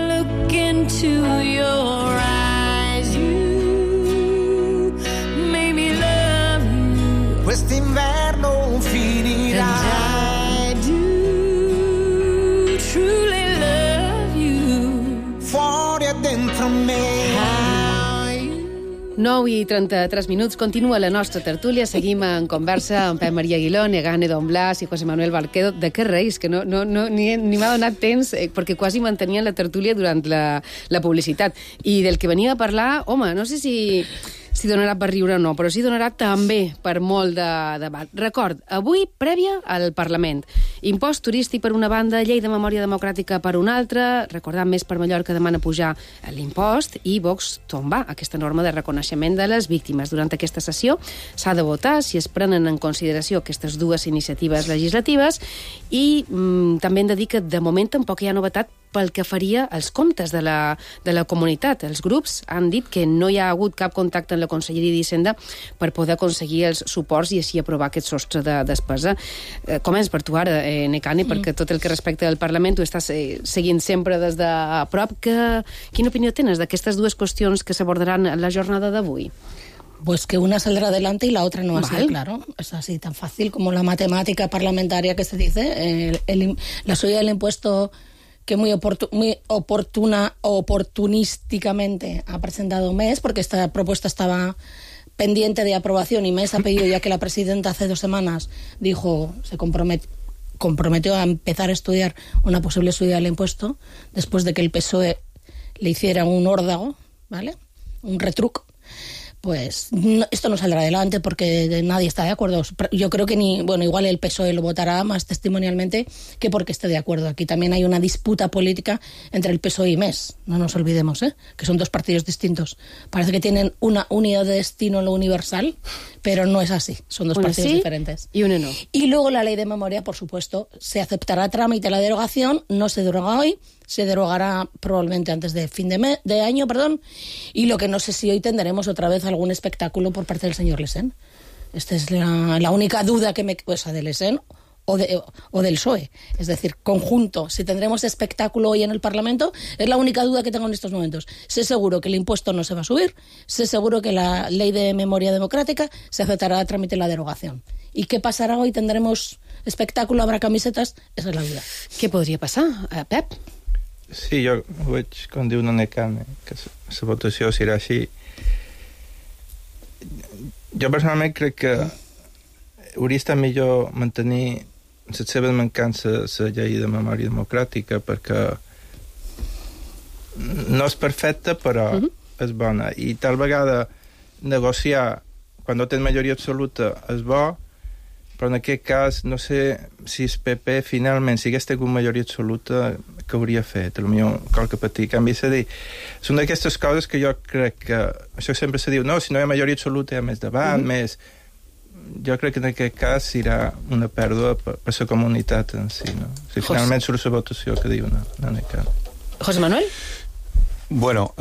Questo inverno finirà. 9:33, continua la nostra tertúlia, seguim en conversa amb Pep Maria Aguiló, Negane Don Blas i José Manuel Barquedo. De què reis? Que ni m'ha donat temps, perquè quasi mantenien la tertúlia durant la publicitat. I del que venia a parlar, home, no sé si donarà per riure o no, però sí donarà també per molt de debat. Record, avui, prèvia al Parlament. Impost turístic per una banda, llei de memòria democràtica per una altra, recordant Més per Mallorca demana pujar l'impost i Vox tomba aquesta norma de reconeixement de les víctimes. Durant aquesta sessió s'ha de votar si es prenen en consideració aquestes dues iniciatives legislatives i també hem de dir que de moment tampoc hi ha novetat pel que faria els comptes de la comunitat. Els grups han dit que no hi ha hagut cap contacte amb la Conselleria d'Hisenda per poder aconseguir els suports i així aprovar aquest sostre de despesa. Començ per tu ara, Necane, perquè tot el que respecta al Parlament tu estàs seguint sempre des de prop. Quina opinió tens d'aquestes dues qüestions que s'abordaran en la jornada d'avui? Pues que una saldrá adelante y la otra no así, claro. Es así tan fácil como la matemática parlamentaria que se dice. La subida del impuesto que muy oportunísticamente ha presentado MES, porque esta propuesta estaba pendiente de aprobación y MES ha pedido, ya que la presidenta hace 2 semanas dijo, se comprometió a empezar a estudiar una posible subida del impuesto después de que el PSOE le hiciera un órdago, ¿vale? Un retruc. Pues esto no saldrá adelante porque nadie está de acuerdo. Yo creo que igual el PSOE lo votará más testimonialmente que porque esté de acuerdo. Aquí también hay una disputa política entre el PSOE y MES, no nos olvidemos, que son 2 partidos distintos. Parece que tienen una unidad de destino en lo universal, pero no es así, son 2 partidos diferentes. Y uno no. Y luego la ley de memoria, por supuesto, se aceptará a trámite la derogación, no se deroga hoy, se derogará probablemente antes de fin de año, y lo que no sé si hoy tendremos otra vez algún espectáculo por parte del señor Lesen. Esta es la única duda que de Lesen o del PSOE. Es decir, conjunto, si tendremos espectáculo hoy en el Parlamento, es la única duda que tengo en estos momentos. Sé seguro que el impuesto no se va a subir, sé seguro que la ley de memoria democrática se aceptará a trámite la derogación. ¿Y qué pasará hoy? ¿Tendremos espectáculo? ¿Habrá camisetas? Esa es la duda. ¿Qué podria passar, Pep? Sí, jo ho veig, com diu Nene Carme, que la votació serà així. Jo personalment crec que hauria estat millor mantenir les seves mancances la llei de memòria democràtica, perquè no és perfecta, però és bona. I tal vegada negociar quan no tens majoria absoluta és bo, però en aquest cas no sé si el PP finalment, si hagués tingut majoria absoluta, què hauria fet? Potser qualque petit canvi. És a dir, és una d'aquestes coses que jo crec que... Això sempre se diu, no, si no hi ha majoria absoluta hi ha més debat, més... Jo crec que en aquest cas serà una pèrdua per la comunitat en si, no? O sigui, finalment surt la votació que diu Naneca. José Manuel? Bueno,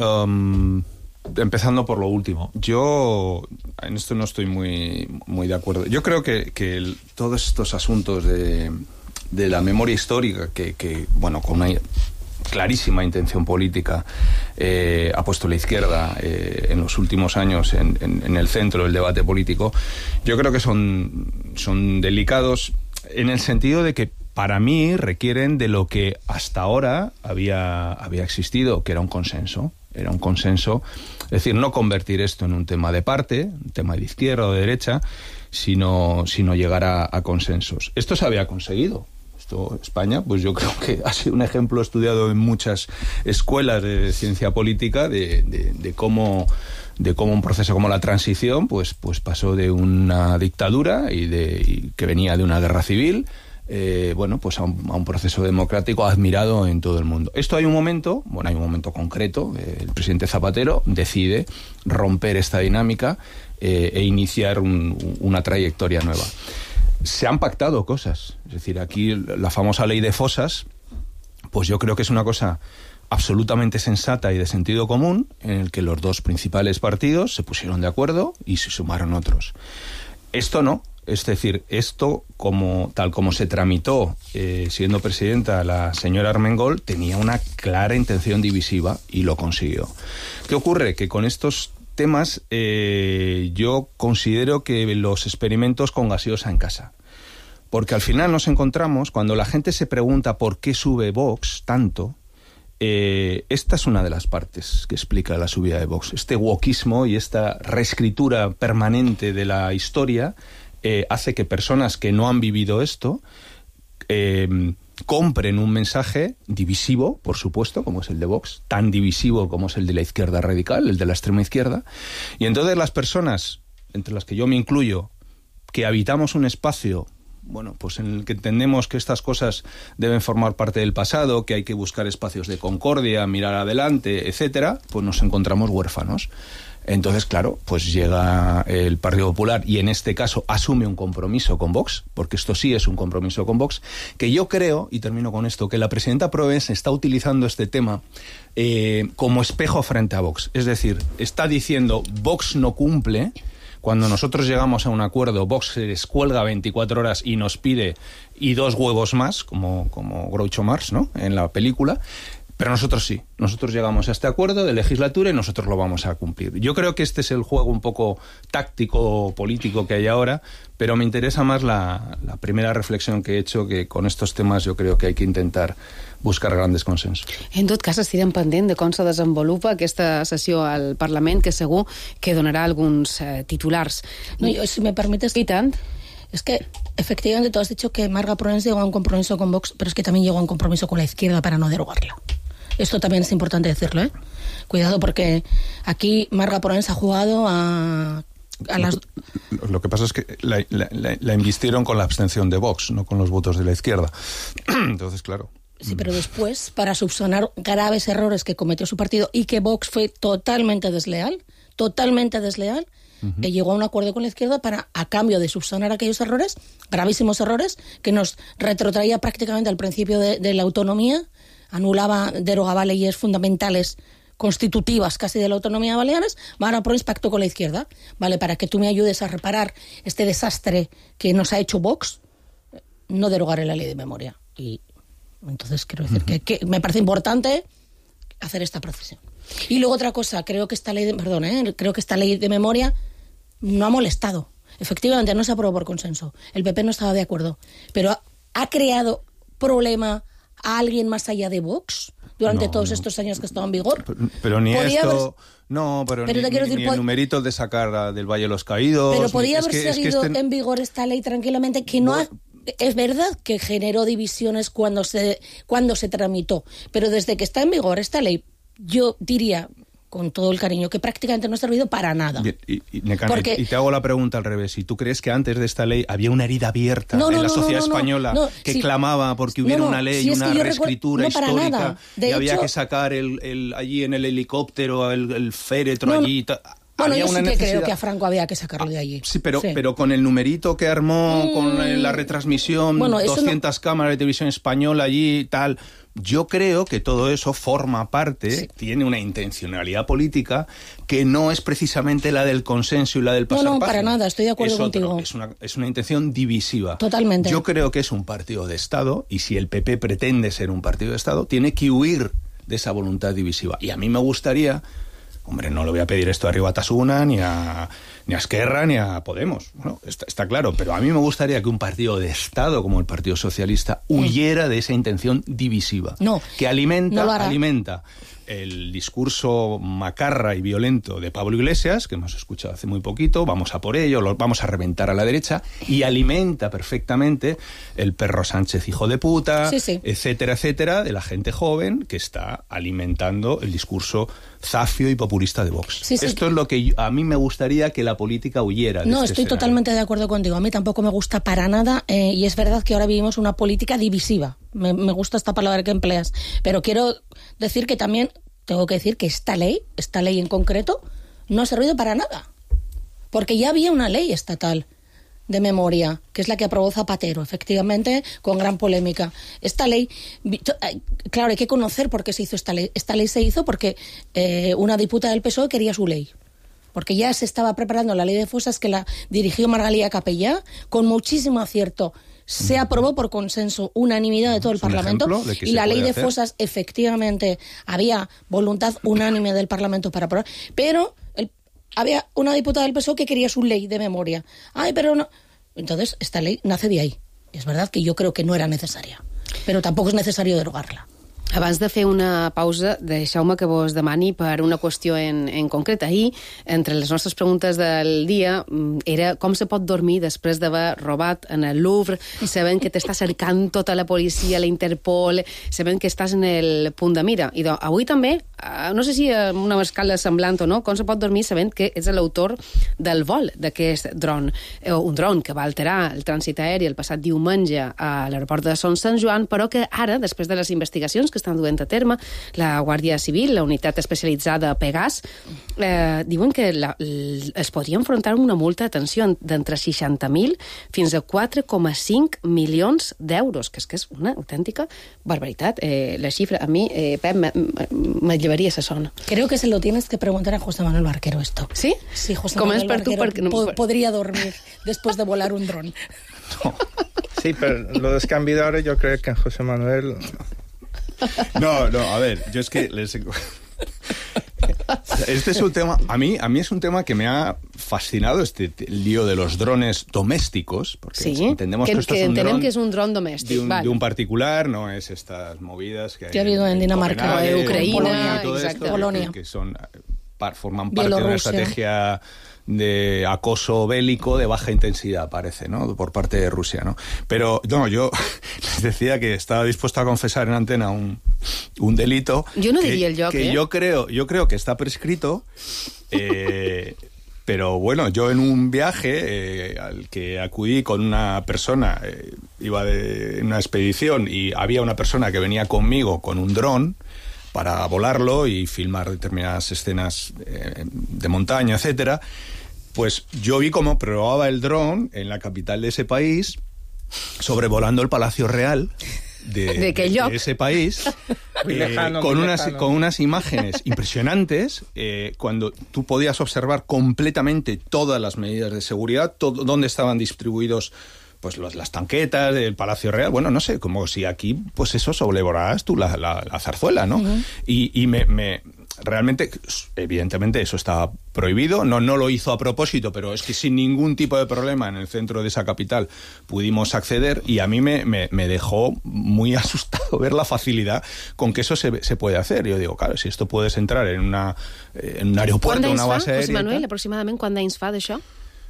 empezando por lo último. Yo en esto no estoy muy de acuerdo. Yo creo que todos estos asuntos de la memoria histórica que bueno, con una clarísima intención política ha puesto la izquierda en los últimos años en el centro del debate político, yo creo que son delicados en el sentido de que para mí requieren de lo que hasta ahora había existido, que era un consenso. Era un consenso, es decir, no convertir esto en un tema de parte, un tema de izquierda o de derecha, sino llegar a consensos. Esto se había conseguido. España, pues yo creo que ha sido un ejemplo estudiado en muchas escuelas de ciencia política de cómo un proceso como la transición pues pasó de una dictadura y que venía de una guerra civil bueno, pues a un proceso democrático admirado en todo el mundo. Esto hay un momento concreto, el presidente Zapatero decide romper esta dinámica e iniciar una trayectoria nueva. Se han pactado cosas, es decir, aquí la famosa ley de fosas, pues yo creo que es una cosa absolutamente sensata y de sentido común, en el que los 2 principales partidos se pusieron de acuerdo y se sumaron otros. Esto no, es decir, esto tal como se tramitó siendo presidenta la señora Armengol, tenía una clara intención divisiva y lo consiguió. ¿Qué ocurre? Que con estos temas yo considero que los experimentos con gaseosa en casa, porque al final nos encontramos, cuando la gente se pregunta por qué sube Vox tanto, esta es una de las partes que explica la subida de Vox. Este wokismo y esta reescritura permanente de la historia hace que personas que no han vivido esto compren un mensaje divisivo, por supuesto, como es el de Vox, tan divisivo como es el de la izquierda radical, el de la extrema izquierda, y entonces las personas, entre las que yo me incluyo, que habitamos un espacio, bueno, pues en el que entendemos que estas cosas deben formar parte del pasado, que hay que buscar espacios de concordia, mirar adelante, etcétera, pues nos encontramos huérfanos. Entonces, claro, pues llega el Partido Popular y en este caso asume un compromiso con Vox, porque esto sí es un compromiso con Vox, que yo creo, y termino con esto, que la presidenta Proves está utilizando este tema como espejo frente a Vox. Es decir, está diciendo Vox no cumple. Cuando nosotros llegamos a un acuerdo, Vox se descuelga 24 horas y nos pide y 2 huevos más, como Groucho Marx, ¿no?, en la película. Pero nosotros sí, nosotros llegamos a este acuerdo de legislatura y nosotros lo vamos a cumplir. Yo creo que este es el juego un poco táctico, político que hay ahora, pero me interesa más la primera reflexión que he hecho, que con estos temas yo creo que hay que intentar buscar grandes consensos. En tot cas, estirem pendent de com se desenvolupa aquesta sessió al Parlament, que segur que donarà alguns titulars. No, yo, si me permites... I tant. Es que, efectivamente, tú has dicho que Marga Proens llegó a un compromiso con Vox, pero es que también llegó a un compromiso con la izquierda para no derogarla. Esto también es importante decirlo, ¿eh? Cuidado, porque aquí Marga Proens ha jugado a las... Lo que pasa es que la invistieron con la abstención de Vox, no con los votos de la izquierda. Entonces, claro... Sí, pero después, para subsanar graves errores que cometió su partido y que Vox fue totalmente desleal, llegó a un acuerdo con la izquierda para, a cambio de subsanar aquellos errores, gravísimos errores, que nos retrotraía prácticamente al principio de la autonomía, anulaba, derogaba leyes fundamentales constitutivas casi de la autonomía de Baleares. Marga Proens pactó con la izquierda, ¿vale? Para que tú me ayudes a reparar este desastre que nos ha hecho Vox, no derogaré la ley de memoria. Y entonces quiero decir que me parece importante hacer esta precisión. Y luego otra cosa, creo que esta ley de memoria no ha molestado. Efectivamente, no se aprobó por consenso. El PP no estaba de acuerdo. Pero ¿ha creado problema a alguien más allá de Vox durante todos estos años que estaba en vigor? Pero ni esto... No, pero ni el numerito de sacar del Valle de los Caídos... Pero podía haber seguido en vigor esta ley tranquilamente, que no ha... Es verdad que generó divisiones cuando se tramitó, pero desde que está en vigor esta ley, yo diría, con todo el cariño, que prácticamente no ha servido para nada. Y te hago la pregunta al revés. Si tú crees que antes de esta ley había una herida abierta en la sociedad española que clamaba porque hubiera una ley, una reescritura histórica, y había que sacar allí en el helicóptero, el féretro allí... Bueno, yo sí que creo que a Franco había que sacarlo de allí. Sí, pero con el numerito que armó, con la retransmisión, 200 cámaras de televisión española allí y tal... Yo creo que todo eso forma parte, tiene una intencionalidad política que no es precisamente la del consenso y la del pasar página. No, para nada, estoy de acuerdo contigo. Es una intención divisiva. Totalmente. Yo creo que es un partido de Estado, y si el PP pretende ser un partido de Estado, tiene que huir de esa voluntad divisiva. Y a mí me gustaría... Hombre, no le voy a pedir esto a Riu Batasuna, ni a Esquerra, ni a Podemos. Bueno, está claro, pero a mí me gustaría que un partido de Estado como el Partido Socialista huyera de esa intención divisiva. Que alimenta el discurso macarra y violento de Pablo Iglesias, que hemos escuchado hace muy poquito, vamos a por ello, lo vamos a reventar a la derecha, y alimenta perfectamente el perro Sánchez hijo de puta, etcétera, etcétera, de la gente joven que está alimentando el discurso zafio y populista de Vox. Esto es lo que a mí me gustaría que la política huyera de estoy totalmente de acuerdo contigo. A mí tampoco me gusta para nada, y es verdad que ahora vivimos una política divisiva. Me gusta esta palabra que empleas, pero quiero decir que también tengo que decir que esta ley en concreto, no ha servido para nada. Porque ya había una ley estatal de memoria, que es la que aprobó Zapatero, efectivamente, con gran polémica. Esta ley, claro, hay que conocer por qué se hizo esta ley. Esta ley se hizo porque una diputada del PSOE quería su ley. Porque ya se estaba preparando la ley de fosas, que la dirigió Margalida Capellà, con muchísimo acierto. Se aprobó por consenso, unanimidad de todo el Parlamento, y la ley de fosas, efectivamente, había voluntad unánime del Parlamento para aprobar, pero había una diputada del PSOE que quería su ley de memoria. Pero no. Entonces, esta ley nace de ahí. Es verdad que yo creo que no era necesaria, pero tampoco es necesario derogarla. Abans de fer una pausa, deixeu-me que vos demani per una qüestió en concret. Ahir, entre les nostres preguntes del dia, era com se pot dormir després d'haver robat en el Louvre, sabent que t'està cercant tota la policia, la Interpol, sabent que estàs en el punt de mira. I avui també, no sé si a una escala semblant o no, com se pot dormir sabent que ets l'autor del vol d'aquest dron. Un dron que va alterar el trànsit aeri el passat diumenge a l'aeroport de Son Sant Joan, però que ara, després de les investigacions que estan duent a terme, la Guàrdia Civil, la unitat especialitzada Pegas, diuen que es podria enfrontar una multa, atenció, d'entre 60.000 fins a 4,5 milions d'euros, que és una autèntica barbaritat. La xifra, a mi, Pep, me llevaria esa zona. Creo que se lo tienes que preguntar a José Manuel Barquero esto. ¿Sí? Sí, José Manuel Barquero podría dormir después de volar un dron. No. Sí, pero lo del cambio de hora yo creo que José Manuel... No, a ver, yo es que este es un tema, a mí es un tema que me ha fascinado, este lío de los drones domésticos, porque entendemos que esto es un dron, que es un dron domèstic, de un particular, no es estas movidas que ha habido en Dinamarca, Ucrania, Polonia, que forman parte de una estrategia de acoso bélico de baja intensidad, parece, ¿no? Por parte de Rusia, ¿no? Pero, no, yo les decía que estaba dispuesto a confesar en antena un delito. Yo no diría el lloc, que yo creo que está prescrito, pero bueno, yo en un viaje al que acudí con una persona, iba en una expedición y había una persona que venía conmigo con un dron para volarlo y filmar determinadas escenas de montaña, etcétera. Pues yo vi cómo probaba el dron en la capital de ese país, sobrevolando el Palacio Real de ese país, con unas imágenes impresionantes, cuando tú podías observar completamente todas las medidas de seguridad, dónde estaban distribuidos pues las tanquetas del Palacio Real, bueno, no sé, como si aquí, pues eso, sobrevolarás tú la zarzuela, ¿no? Uh-huh. Y realmente, evidentemente, eso está prohibido, no lo hizo a propósito, pero es que sin ningún tipo de problema en el centro de esa capital pudimos acceder, y a mí me dejó muy asustado ver la facilidad con que eso se puede hacer. Yo digo, claro, si esto puedes entrar en un aeropuerto, una base aèria... José Manuel, aproximadament quant d'anys fa d'això?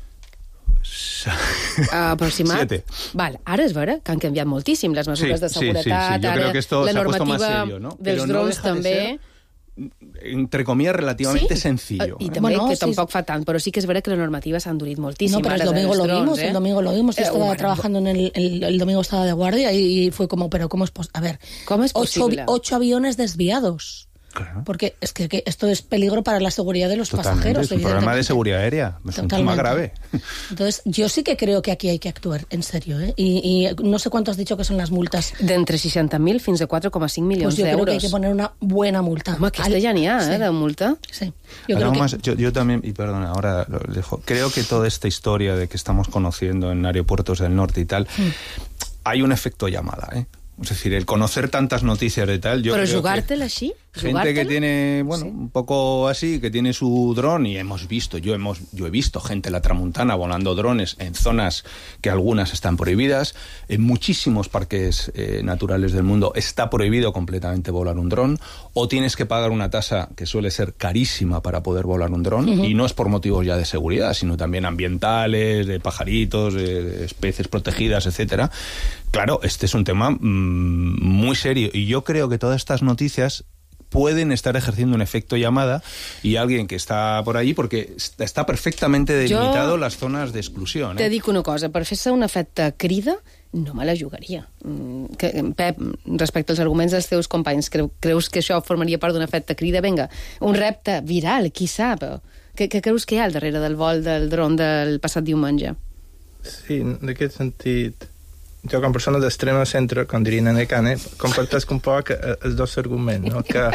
Aproximat? 7. Val, ara és vera que han canviat moltíssim les mesures de seguretat, sí. Yo creo que esto la se ha puesto normativa más serio, ¿no? dels drons també... entre comillas, relativamente sencillo. I també, que tampoc fa tant, però sí que és vera que la normativa s'ha endurit moltíssim. No, pero el domingo lo vimos, el domingo lo vimos. Yo estaba trabajando el domingo, estaba de guardia y fue como, pero ¿cómo es posible? A ver, ¿cómo es posible? 8 aviones desviados. Claro. Porque es que esto es peligro para la seguridad de los pasajeros. Es un problema de seguridad aérea, es un tema grave. Entonces, yo sí que creo que aquí hay que actuar, en serio, ¿eh? Y no sé cuánto has dicho que son las multas. D'entre 60.000 fins a 4,5 milions pues yo d'euros. Creo que hay que poner una buena multa. Home, aquesta ja n'hi ha, de multa. Sí. Yo también, y perdona, ahora lo dejo, creo que toda esta historia de que estamos conociendo en aeropuertos del norte y tal, hay un efecto llamada, ¿eh? Es decir, el conocer tantas noticias de tal... Però jugar-te-la així? Gente que tiene, bueno, un poco así, que tiene su dron, y hemos visto, yo he visto gente en la Tramuntana volando drones en zonas que algunas están prohibidas. En muchísimos parques naturales del mundo está prohibido completamente volar un dron, o tienes que pagar una tasa que suele ser carísima para poder volar un dron, y no es por motivos ya de seguridad, sino también ambientales, de pajaritos, de especies protegidas, etcétera. Claro, este es un tema muy serio, y yo creo que todas estas noticias pueden estar ejerciendo un efecto llamada, y alguien que está por allí, porque está perfectamente delimitado las zonas de exclusión. Te dic una cosa, per fer-se un efecte crida, no me la jugaria. Pep, respecte als arguments dels teus companys, creus que això formaria part d'un efecte crida? Vinga, un repte viral, qui sap? Què creus que hi ha al darrere del vol del dron del passat diumenge? Sí, en aquest sentit... Jo, com a persona d'extrema centre, com dirien en Ecane, compartesc un poc els dos arguments, no? Que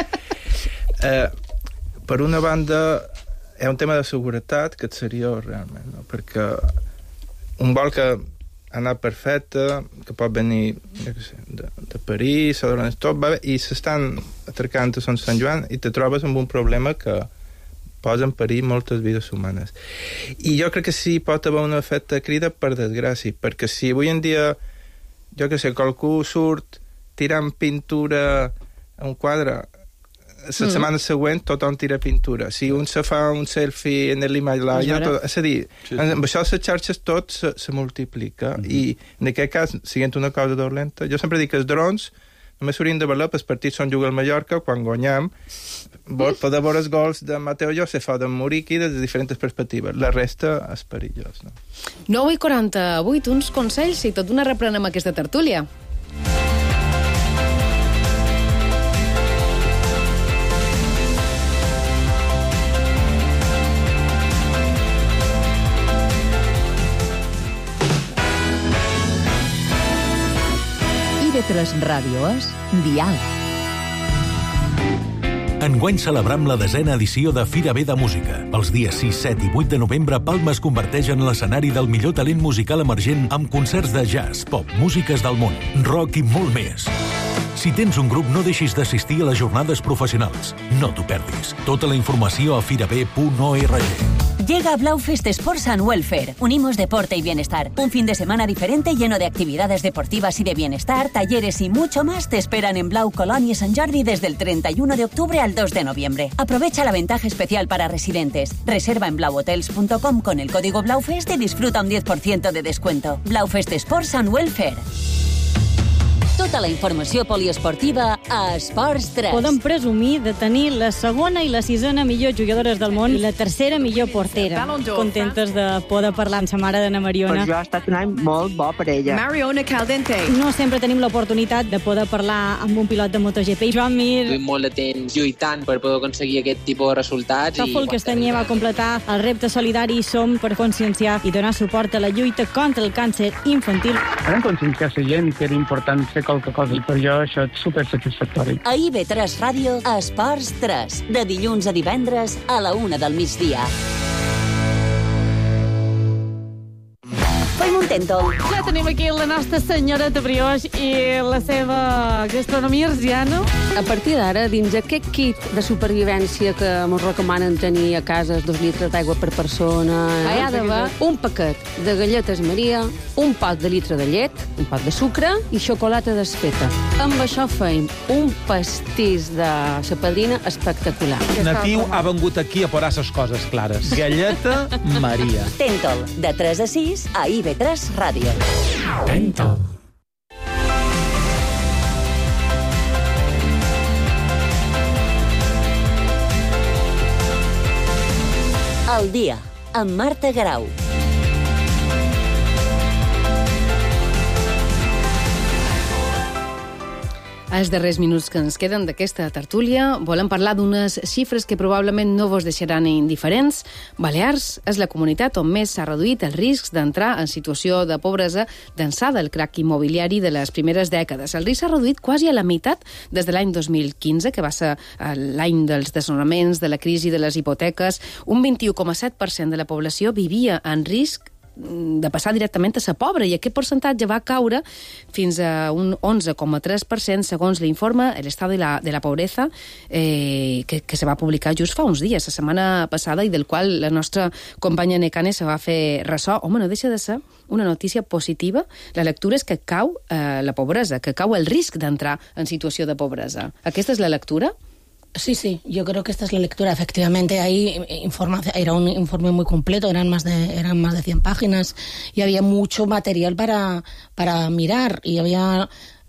per una banda hi ha un tema de seguretat que és seriós realment, no? Perquè un vol que ha anat perfecte, que pot venir de París o de tot, va bé, i s'estan atracant a Sant Joan i te trobes amb un problema que posa en perill moltes vides humanes. I jo crec que sí pot haver un efecte crida, per desgràcia, perquè si avui en dia, jo que sé, qualcú surt tirant pintura a un quadre, la setmana següent tothom tira pintura. Si un se fa un selfie en l'Himalaya, és a dir, amb això les xarxes tot se multiplica, i en aquest cas, siguent una cosa dolenta, jo sempre dic que els drons només s'haurien de valer pels partits on juga el Mallorca, quan guanyam, poder veure els gols de Mateo Josef o de Muriqui des de diferents perspectives. La resta és perillós, no? 9:48, uns consells i tot una reprenem aquesta tertúlia. IB3 Ràdio és Dial. Enguany celebram la 10a edició de Fira B de Música. Els dies 6, 7 i 8 de novembre, Palma es converteix en l'escenari del millor talent musical emergent amb concerts de jazz, pop, músiques del món, rock i molt més. Si tens un grup, no deixis d'assistir a les jornades professionals. No t'ho perdis. Tota la informació a firabe.org. Llega Blaufest Sports and Welfare. Unimos deporte y bienestar. Un fin de semana diferente lleno de actividades deportivas y de bienestar, talleres y mucho más te esperan en Blau Colonia Sant Jordi desde el 31 de octubre al 2 de noviembre. Aprovecha la ventaja especial para residentes. Reserva en blauhotels.com con el código Blaufest y disfruta un 10% de descuento. Blaufest Sports and Welfare. Tota la informació poliesportiva a Esports 3. Podem presumir de tenir la segona i la sisena millors jugadores del món i la tercera millor portera. Contentes de poder parlar amb sa mare d'Anna Mariona. Per jo ha estat un any molt bo per ella. Mariona Caldente. No sempre tenim l'oportunitat de poder parlar amb un pilot de MotoGP. Joan Mir. Duim molt de temps lluitant per poder aconseguir aquest tipus de resultats. Tòfol Castanyer va completar el repte solidari Som per conscienciar i donar suport a la lluita contra el càncer infantil. Vam conscienciar la gent que era important fer qualque cosa i per jo això és supersatisfactori. A IB3 Ràdio, Esports 3, de dilluns a divendres a la 1 del migdia. Ja tenim aquí la nostra senyoreta Brioix i la seva gastronomia arsiana. A partir d'ara, dins aquest kit de supervivència que ens recomanen tenir a casa 2 litres d'aigua per persona, hi ha d'haver un paquet de galletes Maria, un pot de litre de llet, un pot de sucre i xocolata desfeta. Amb això feim un pastís de sa padrina espectacular. Natiu ha vengut aquí a posar les coses clares. Galleta Maria. Tentol, de 3 a 6 a IB3 Ràdio. Tentol. El dia, amb Marta Garau. Els darrers minuts que ens queden d'aquesta tertúlia volem parlar d'unes xifres que probablement no vos deixaran indiferents. Balears és la comunitat on més s'ha reduït els riscs d'entrar en situació de pobresa d'ençà del crac immobiliari de les primeres dècades. El risc s'ha reduït quasi a la meitat des de l'any 2015, que va ser l'any dels desnonaments, de la crisi de les hipoteques. Un 21,7% de la població vivia en risc de passar directament a ser pobre, i aquest percentatge va caure fins a un 11,3% segons l'informe El estado de la pobreza que se va publicar just fa uns dies, la setmana passada, i del qual la nostra companya Nekane se va fer ressò. Home, no deixa de ser una notícia positiva. La lectura és que cau la pobresa, que cau el risc d'entrar en situació de pobresa. Aquesta és la lectura? Sí, yo creo que esta es la lectura. Efectivamente, ahí era un informe muy completo, eran más de 100 páginas y había mucho material para mirar, y había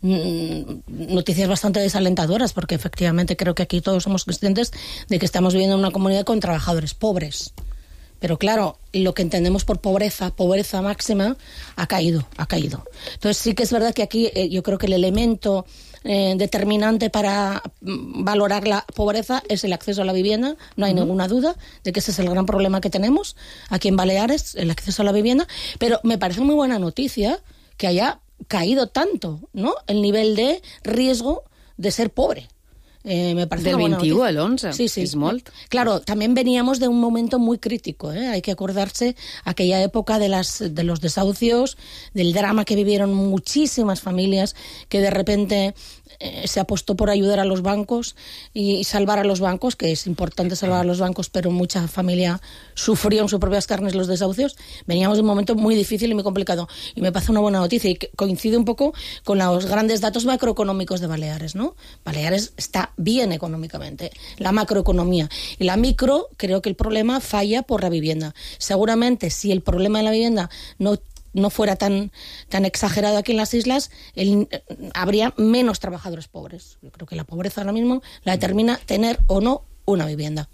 noticias bastante desalentadoras, porque efectivamente creo que aquí todos somos conscientes de que estamos viviendo en una comunidad con trabajadores pobres. Pero claro, lo que entendemos por pobreza máxima, ha caído. Entonces sí que es verdad que aquí yo creo que el elemento determinante para valorar la pobreza es el acceso a la vivienda. No hay ninguna duda de que ese es el gran problema que tenemos aquí en Baleares, el acceso a la vivienda. Pero me parece muy buena noticia que haya caído tanto, ¿no?, el nivel de riesgo de ser pobre. Me parece del 21 al 11, sí. Es molt. Claro, también veníamos de un momento muy crítico, hay que acordarse aquella época de los desahucios, del drama que vivieron muchísimas familias, que de repente se apostó por ayudar a los bancos y salvar a los bancos, que es importante salvar a los bancos, pero mucha familia sufrió en sus propias carnes los desahucios. Veníamos de un momento muy difícil y muy complicado, y me parece una buena noticia, y que coincide un poco con los grandes datos macroeconómicos de Baleares, ¿no? Baleares está bien económicamente, la macroeconomía. Y la micro, creo que el problema falla por la vivienda. Seguramente, si el problema de la vivienda no fuera tan exagerado aquí en las islas, habría menos trabajadores pobres. Yo creo que la pobreza ahora mismo la determina tener o no una vivienda.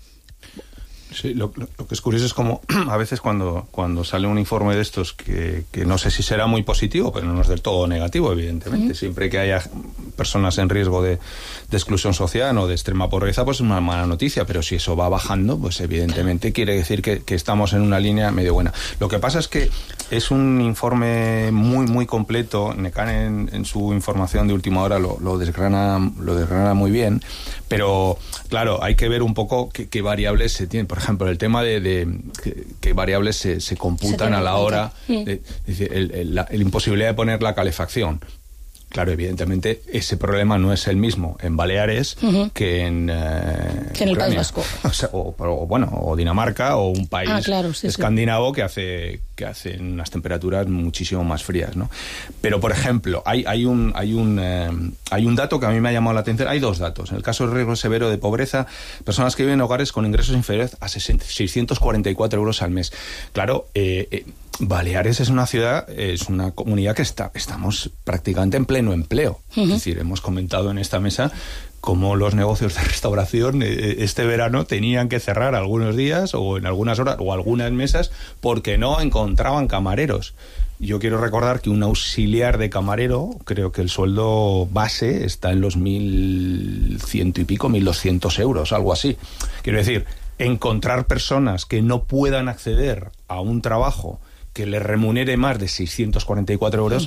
Sí, lo que es curioso es como a veces cuando sale un informe de estos que no sé si será muy positivo, pero no es del todo negativo, evidentemente. Siempre que haya personas en riesgo de exclusión social o de extrema pobreza, pues es una mala noticia, pero si eso va bajando, pues evidentemente quiere decir que estamos en una línea medio buena. Lo que pasa es que es un informe muy, muy completo. Nekane en su información de última hora lo desgrana muy bien, pero claro, hay que ver un poco qué variables se tienen. Por ejemplo, el tema de qué variables se computan a la hora de la imposibilidad de poner la calefacción. Claro, evidentemente ese problema no es el mismo en Baleares que en el País Vasco. O Dinamarca o un país escandinavo que hace unas temperaturas muchísimo más frías, ¿no? Pero, por ejemplo, hay un dato que a mí me ha llamado la atención. Hay dos datos. En el caso de riesgo severo de pobreza, personas que viven en hogares con ingresos inferiores a 644 euros al mes. Claro, Baleares es una ciudad, es una comunidad que estamos prácticamente en pleno empleo. Es decir, hemos comentado en esta mesa cómo los negocios de restauración este verano tenían que cerrar algunos días o en algunas horas o algunas mesas porque no encontraban camareros. Yo quiero recordar que un auxiliar de camarero, creo que el sueldo base está en los 1.100 y pico, 1.200 euros, algo así. Quiero decir, encontrar personas que no puedan acceder a un trabajo que les remunere más de 644 euros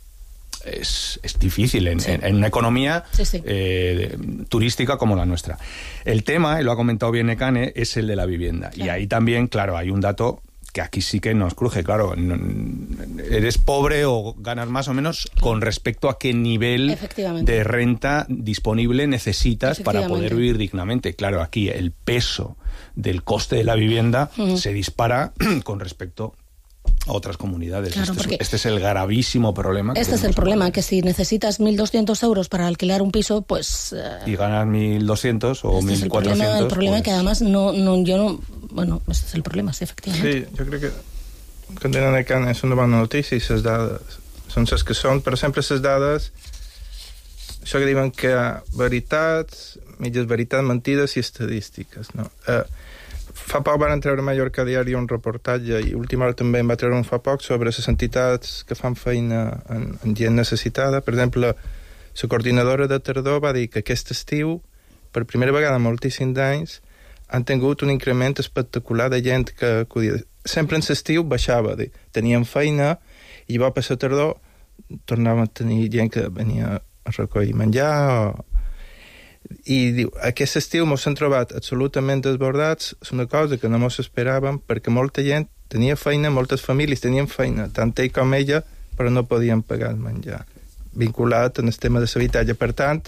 es difícil en una economía turística como la nuestra. El tema, y lo ha comentado bien Nekane, es el de la vivienda. Claro. Y ahí también, claro, hay un dato que aquí sí que nos cruje, claro, eres pobre o ganas más o menos con respecto a qué nivel de renta disponible necesitas para poder vivir dignamente. Claro, aquí el peso del coste de la vivienda se dispara con respecto a otras comunidades. Claro, este es el gravísimo problema. Este es el problema, que si necesitas 1.200 euros para alquilar un piso, pues... y ganas 1.200 o 1.400... El problema es que además bueno, este és el problema, sí, efectivament. Sí, jo crec que com tenen a Can és una bona notícia i les dades són les que són, però sempre les dades això que diuen que hi ha veritats, mitges veritats, mentides i estadístiques, no? Fa poc van treure a Mallorca Diari un reportatge i última hora també en va treure un fa poc sobre les entitats que fan feina en gent necessitada. Per exemple, la coordinadora de tardor va dir que aquest estiu, per primera vegada en moltíssims anys, han tingut un increment espectacular de gent que acudia. Sempre en l'estiu baixava, tenien feina i llavors per la tardor tornaven a tenir gent que venia a recollir menjar i diu, aquest estiu mos han trobat absolutament desbordats, és una cosa que no mos esperàvem perquè molta gent tenia feina, moltes famílies tenien feina, tant ell com ella, però no podien pagar el menjar, vinculat en el tema de l'habitatge. Per tant,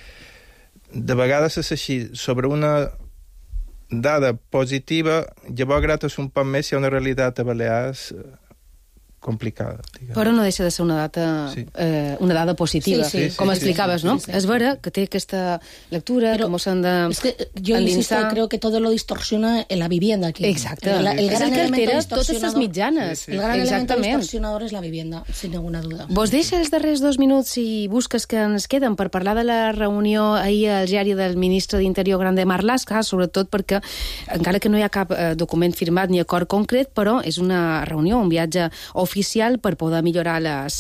de vegades és així, sobre una dada positiva, llavors gratis un poc més hi ha una realitat a Balears complicada. Diguem. Però no deixa de ser una dada positiva, com explicaves, ¿no? Es vera que té aquesta lectura, com s'han de... Es que yo insisto, creo que todo lo distorsiona en la vivienda aquí. Exacte. És el que altera totes les mitjanes. El gran elemento distorsionador és la vivienda, sin ninguna duda. Vos deixa els darrers 2 minuts i busques que ens queden per parlar de la reunió ahir al diari del ministre d'Interior Grande Marlaska, sobretot perquè, encara que no hi ha cap document firmat ni acord concret, però és una reunió, un viatge oficial per poder millorar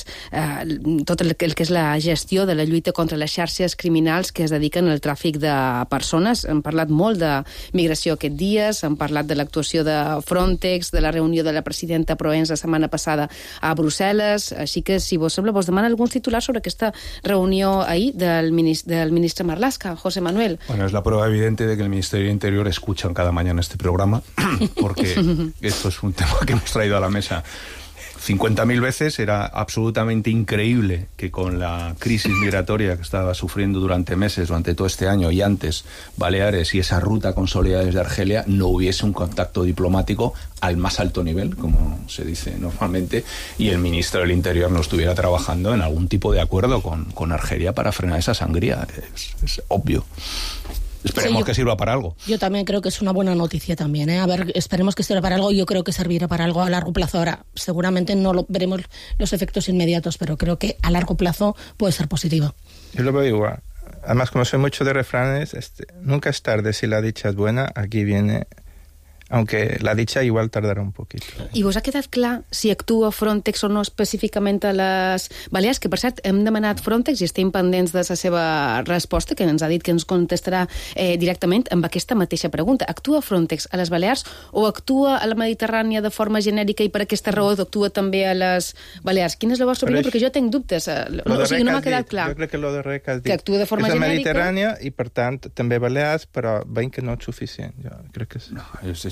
tot el que és la gestió de la lluita contra les xarxes criminals que es dediquen al tràfic de persones. Hem parlat molt de migració aquests dies, hem parlat de l'actuació de Frontex, de la reunió de la presidenta Proens la setmana passada a Brussel·les, així que, si vos sembla, vos demana alguns titulars sobre aquesta reunió ahir del ministre Marlaska, José Manuel. Bueno, es la prueba evidente de que el Ministerio de Interior escuchan cada mañana este programa, porque esto es un tema que hemos traído a la mesa 50.000 veces. Era absolutamente increíble que con la crisis migratoria que estaba sufriendo durante meses, durante todo este año y antes, Baleares y esa ruta consolidada desde Argelia, no hubiese un contacto diplomático al más alto nivel, como se dice normalmente, y el ministro del Interior no estuviera trabajando en algún tipo de acuerdo con Argelia para frenar esa sangría. Es obvio. Esperemos que sirva para algo. Yo también creo que es una buena noticia también, ¿eh? A ver, esperemos que sirva para algo. Yo creo que servirá para algo a largo plazo. Ahora, seguramente no veremos los efectos inmediatos, pero creo que a largo plazo puede ser positivo. Yo lo veo igual. Además, como soy mucho de refranes, nunca es tarde si la dicha es buena. Aquí viene... aunque la dicha igual tardarà un poquito. I vos ha quedat clar si actua Frontex o no específicament a les Balears? Que, per cert, hem demanat Frontex i estem pendents de la seva resposta, que ens ha dit que ens contestarà directament amb aquesta mateixa pregunta. Actua Frontex a les Balears o actua a la Mediterrània de forma genèrica i per aquesta raó actua també a les Balears? Quina és la vostra opinió? Perquè jo tinc dubtes. O sigui, no m'ha quedat clar. Jo crec que lo de res que has dit. Que actua de forma genèrica. És la Mediterrània i, per tant, també Balears, però veiem que no és suficient. Jo crec que sí. No,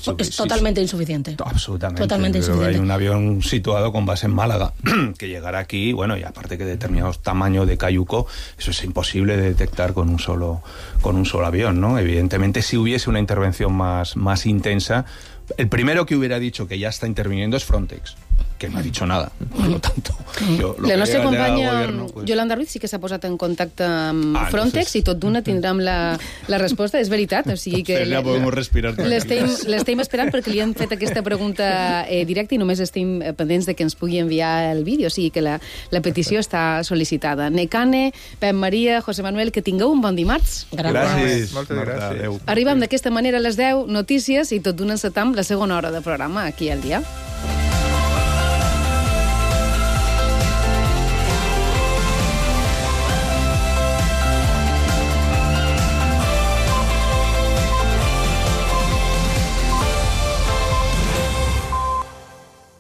es totalmente insuficiente. Absolutamente. Totalmente Pero insuficiente. hay un avión situado con base en Málaga, que llegará aquí, bueno, y aparte que determinados tamaños de cayuco, eso es imposible de detectar con un solo avión, ¿no? Evidentemente, si hubiese una intervención más intensa, el primero que hubiera dicho que ya está interviniendo es Frontex, que no ha dicho nada. Por lo tanto, la nostra companya Yolanda Ruiz sí que s'ha posat en contacte amb Frontex i tot d'una tindrem la resposta. És veritat, o sigui que ja podem respirar. L'estem esperant perquè li han fet aquesta pregunta directa i només estem pendents de que ens pugui enviar el vídeo, o sigui que la petició està sol·licitada. Necane, Pep Maria, José Manuel, que tingueu un bon dimarts. Gràcies. Moltes gràcies. Arribem d'aquesta manera a les 10 notícies i tot d'una encetam la segona hora de programa aquí al dia.